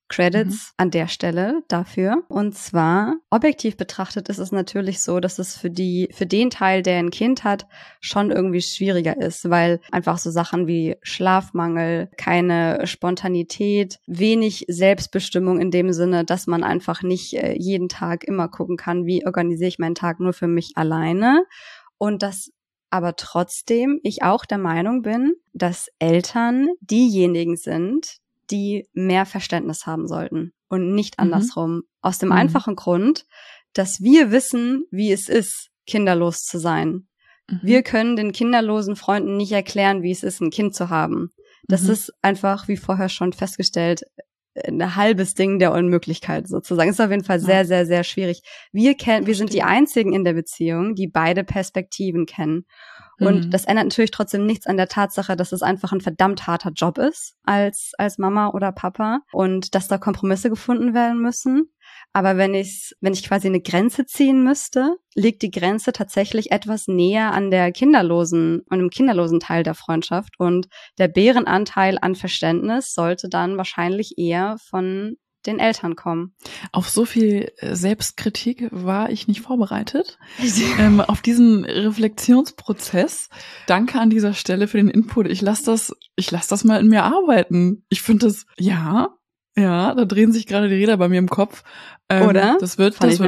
Credits an der Stelle dafür. Und zwar, objektiv betrachtet ist es natürlich so, dass es für den Teil, der ein Kind hat, schon irgendwie schwieriger ist, weil einfach so Sachen wie Schlafmangel, keine Spontanität, wenig Selbstbestimmung in dem Sinne, dass man einfach nicht jeden Tag immer gucken kann, wie organisiere ich meinen Tag nur für mich alleine. Und dass aber trotzdem ich auch der Meinung bin, dass Eltern diejenigen sind, die mehr Verständnis haben sollten und nicht andersrum. Aus dem einfachen Grund, dass wir wissen, wie es ist, kinderlos zu sein. Wir können den kinderlosen Freunden nicht erklären, wie es ist, ein Kind zu haben. Das ist einfach, wie vorher schon festgestellt, ein halbes Ding der Unmöglichkeit sozusagen. Ist auf jeden Fall sehr, sehr, sehr schwierig. Wir sind die einzigen in der Beziehung, die beide Perspektiven kennen. Und das ändert natürlich trotzdem nichts an der Tatsache, dass es einfach ein verdammt harter Job ist als Mama oder Papa und dass da Kompromisse gefunden werden müssen. Aber wenn ich quasi eine Grenze ziehen müsste, liegt die Grenze tatsächlich etwas näher an dem kinderlosen Teil der Freundschaft. Und der Bärenanteil an Verständnis sollte dann wahrscheinlich eher von den Eltern kommen. Auf so viel Selbstkritik war ich nicht vorbereitet. Auf diesen Reflexionsprozess. Danke an dieser Stelle für den Input. Ich lass das mal in mir arbeiten. Ich finde das, ja, da drehen sich gerade die Räder bei mir im Kopf. Oder? Das wird eine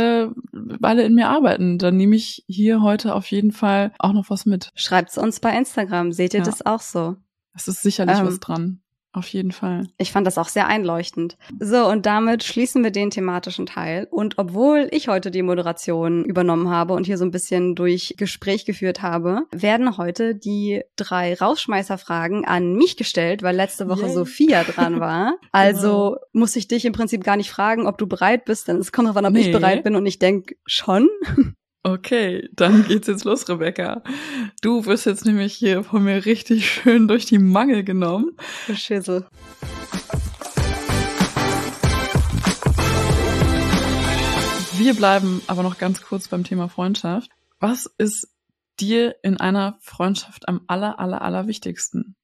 Weile in mir arbeiten. Dann nehme ich hier heute auf jeden Fall auch noch was mit. Schreibt's uns bei Instagram. Seht ihr das auch so? Es ist sicherlich was dran. Auf jeden Fall. Ich fand das auch sehr einleuchtend. So, und damit schließen wir den thematischen Teil. Und obwohl ich heute die Moderation übernommen habe und hier so ein bisschen durch Gespräch geführt habe, werden heute die 3 Rausschmeißerfragen an mich gestellt, weil letzte Woche Sophia dran war. Also muss ich dich im Prinzip gar nicht fragen, ob du bereit bist, denn es kommt darauf an, ob ich bereit bin und ich denke schon. Okay, dann geht's jetzt los, Rebecca. Du wirst jetzt nämlich hier von mir richtig schön durch die Mangel genommen. Schissel. Wir bleiben aber noch ganz kurz beim Thema Freundschaft. Was ist dir in einer Freundschaft am allerwichtigsten?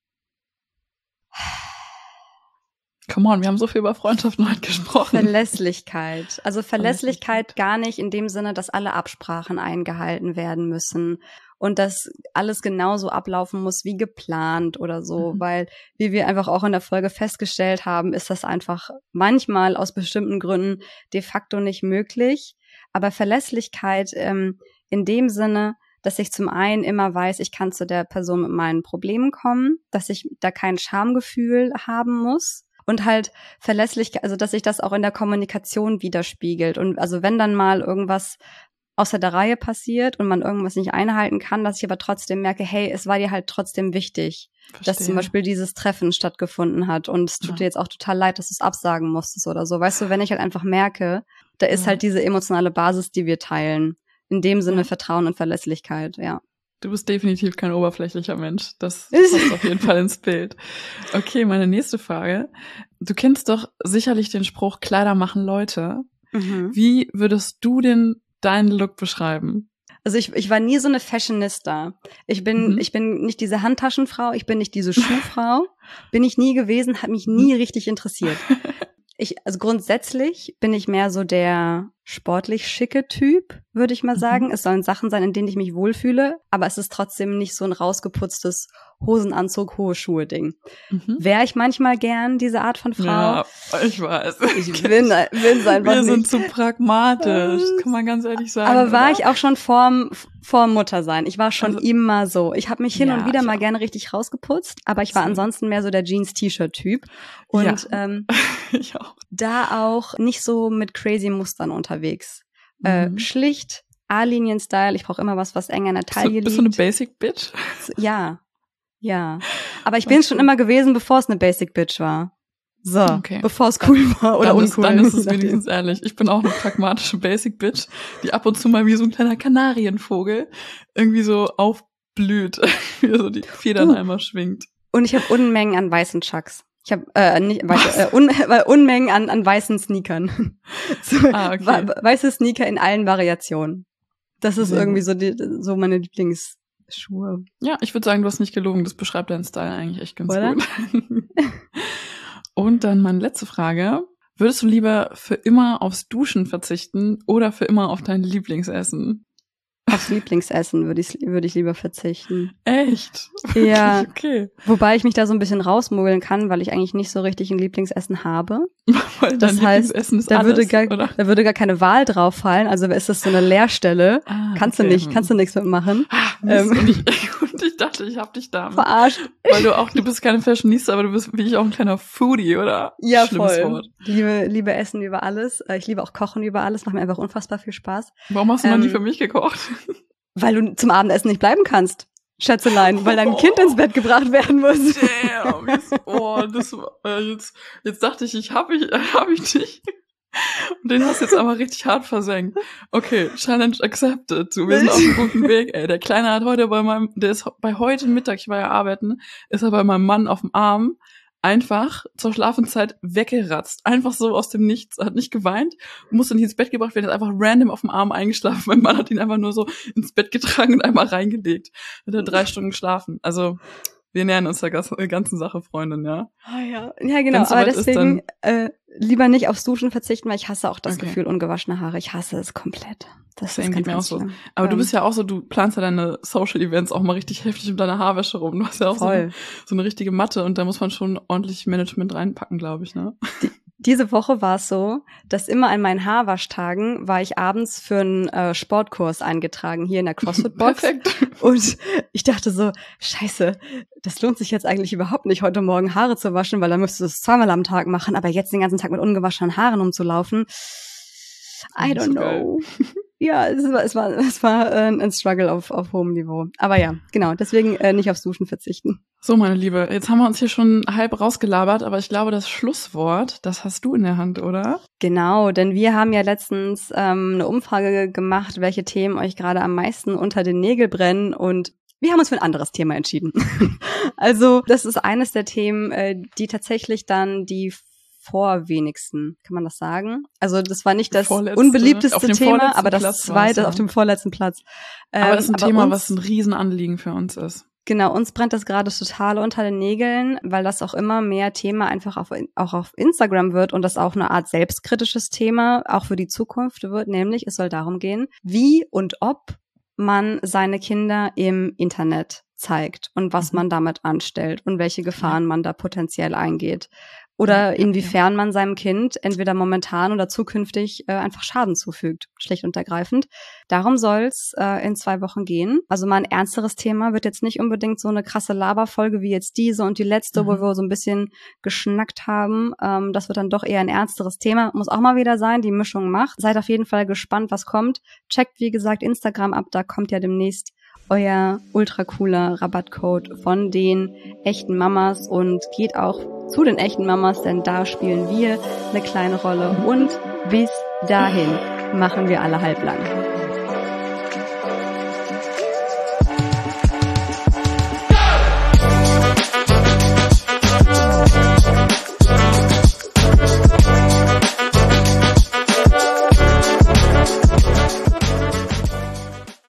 Come on, wir haben so viel über Freundschaften heute gesprochen. Verlässlichkeit. Also Verlässlichkeit gar nicht in dem Sinne, dass alle Absprachen eingehalten werden müssen und dass alles genauso ablaufen muss wie geplant oder so, weil, wie wir einfach auch in der Folge festgestellt haben, ist das einfach manchmal aus bestimmten Gründen de facto nicht möglich. Aber Verlässlichkeit in dem Sinne, dass ich zum einen immer weiß, ich kann zu der Person mit meinen Problemen kommen, dass ich da kein Schamgefühl haben muss. Und halt Verlässlichkeit, also dass sich das auch in der Kommunikation widerspiegelt. Und also wenn dann mal irgendwas außer der Reihe passiert und man irgendwas nicht einhalten kann, dass ich aber trotzdem merke, hey, es war dir halt trotzdem wichtig, dass zum Beispiel dieses Treffen stattgefunden hat. Und es tut dir jetzt auch total leid, dass du es absagen musstest oder so. Weißt du, wenn ich halt einfach merke, da ist halt diese emotionale Basis, die wir teilen. In dem Sinne Vertrauen und Verlässlichkeit, ja. Du bist definitiv kein oberflächlicher Mensch. Das passt auf jeden Fall ins Bild. Okay, meine nächste Frage. Du kennst doch sicherlich den Spruch, Kleider machen Leute. Wie würdest du denn deinen Look beschreiben? Also ich war nie so eine Fashionista. Ich bin nicht diese Handtaschenfrau, ich bin nicht diese Schuhfrau. Bin ich nie gewesen, hat mich nie richtig interessiert. Also grundsätzlich bin ich mehr so der sportlich schicke Typ, würde ich mal sagen. Es sollen Sachen sein, in denen ich mich wohlfühle, aber es ist trotzdem nicht so ein rausgeputztes Hosenanzug, hohe Schuhe-Ding. Wäre ich manchmal gern diese Art von Frau? Ja, ich weiß. Ich bin einfach Wir sind zu pragmatisch, kann man ganz ehrlich sagen. Aber war ich auch schon vor Mutter sein. Ich war schon immer so. Ich habe mich hin und wieder mal gerne richtig rausgeputzt, aber ich war ansonsten mehr so der Jeans-T-Shirt-Typ. Und ich auch. Da auch nicht so mit crazy Mustern unterwegs. Schlicht, A-Linien-Style. Ich brauche immer was eng an der Taille liegt. Bist du eine Basic Bitch? Ja. Aber ich bin schon immer gewesen, bevor es eine Basic Bitch war. So, bevor es cool war oder uncool. Dann ist es wenigstens ehrlich. Ich bin auch eine pragmatische Basic Bitch, die ab und zu mal wie so ein kleiner Kanarienvogel irgendwie so aufblüht, wie so die Federn einmal schwingt. Und ich habe Unmengen an weißen Chucks. Ich habe Unmengen an weißen Sneakern. Weiße Sneaker in allen Variationen. Das ist irgendwie so meine Lieblingsschuhe. Ja, ich würde sagen, du hast nicht gelogen. Das beschreibt deinen Style eigentlich echt ganz gut. Und dann meine letzte Frage. Würdest du lieber für immer aufs Duschen verzichten oder für immer auf dein Lieblingsessen? Aufs Lieblingsessen würde ich lieber verzichten. Echt? Ja. Okay. Wobei ich mich da so ein bisschen rausmogeln kann, weil ich eigentlich nicht so richtig ein Lieblingsessen habe. Weil Das dein heißt, Lieblingsessen ist da alles, würde gar keine Wahl drauf fallen. Also ist das so eine Leerstelle. Kannst du nichts mitmachen. Und ich dachte, ich hab dich damit. Verarscht. Weil du bist keine Fashionista, aber du bist wie ich auch ein kleiner Foodie, oder? Ja, Schlimmes voll. Wort. Liebe Essen über alles. Ich liebe auch Kochen über alles. Macht mir einfach unfassbar viel Spaß. Warum hast du noch nie für mich gekocht? Weil du zum Abendessen nicht bleiben kannst, Schätzelein, weil dein Kind ins Bett gebracht werden muss. Damn, jetzt dachte ich hab ich dich. Und den hast du jetzt aber richtig hart versenkt. Okay, Challenge accepted. Wir sind auf einem guten Weg, ey. Der Kleine hat heute der ist bei heute Mittag, ich war ja arbeiten, ist er bei meinem Mann auf dem Arm einfach zur Schlafenszeit weggeratzt. Einfach so aus dem Nichts. Hat nicht geweint, musste nicht ins Bett gebracht werden, ist einfach random auf dem Arm eingeschlafen. Mein Mann hat ihn einfach nur so ins Bett getragen und einmal reingelegt. Hat er 3 Stunden geschlafen. Also, wir nähern uns der ganzen Sache, Freundin, ja. Ah ja. Ja, genau. Aber deswegen lieber nicht aufs Duschen verzichten, weil ich hasse auch das Gefühl ungewaschene Haare. Ich hasse es komplett. Das ist geht mir auch so. Aber du bist ja auch so, du planst ja deine Social Events auch mal richtig heftig mit deiner Haarwäsche rum. Du hast ja auch so eine richtige Matte und da muss man schon ordentlich Management reinpacken, glaube ich, ne? Diese Woche war es so, dass immer an meinen Haarwaschtagen war ich abends für einen Sportkurs eingetragen, hier in der CrossFit-Box. Perfekt. Und ich dachte so, scheiße, das lohnt sich jetzt eigentlich überhaupt nicht, heute Morgen Haare zu waschen, weil dann müsstest du es zweimal am Tag machen, aber jetzt den ganzen Tag mit ungewaschenen Haaren umzulaufen, I don't know. Ja, es war ein Struggle auf hohem Niveau. Aber ja, genau, deswegen nicht aufs Duschen verzichten. So, meine Liebe, jetzt haben wir uns hier schon halb rausgelabert, aber ich glaube, das Schlusswort, das hast du in der Hand, oder? Genau, denn wir haben ja letztens eine Umfrage gemacht, welche Themen euch gerade am meisten unter den Nägeln brennen, und wir haben uns für ein anderes Thema entschieden. Also, das ist eines der Themen, die tatsächlich dann die vorwenigsten, kann man das sagen? Also das war nicht das unbeliebteste Thema, aber das zweite auf dem vorletzten Platz. Aber das ist ein Thema, was ein Riesenanliegen für uns ist. Genau, uns brennt das gerade total unter den Nägeln, weil das auch immer mehr Thema einfach auch auf Instagram wird und das auch eine Art selbstkritisches Thema auch für die Zukunft wird, nämlich es soll darum gehen, wie und ob man seine Kinder im Internet zeigt und was man damit anstellt und welche Gefahren man da potenziell eingeht. Oder inwiefern man seinem Kind entweder momentan oder zukünftig einfach Schaden zufügt, schlicht und ergreifend. Darum soll's in 2 Wochen gehen. Also mal ein ernsteres Thema, wird jetzt nicht unbedingt so eine krasse Laberfolge wie jetzt diese und die letzte, wo wir so ein bisschen geschnackt haben. Das wird dann doch eher ein ernsteres Thema. Muss auch mal wieder sein, die Mischung macht. Seid auf jeden Fall gespannt, was kommt. Checkt, wie gesagt, Instagram ab, da kommt ja demnächst euer ultra cooler Rabattcode von den echten Mamas und geht auch zu den echten Mamas, denn da spielen wir eine kleine Rolle und bis dahin machen wir alle halblang.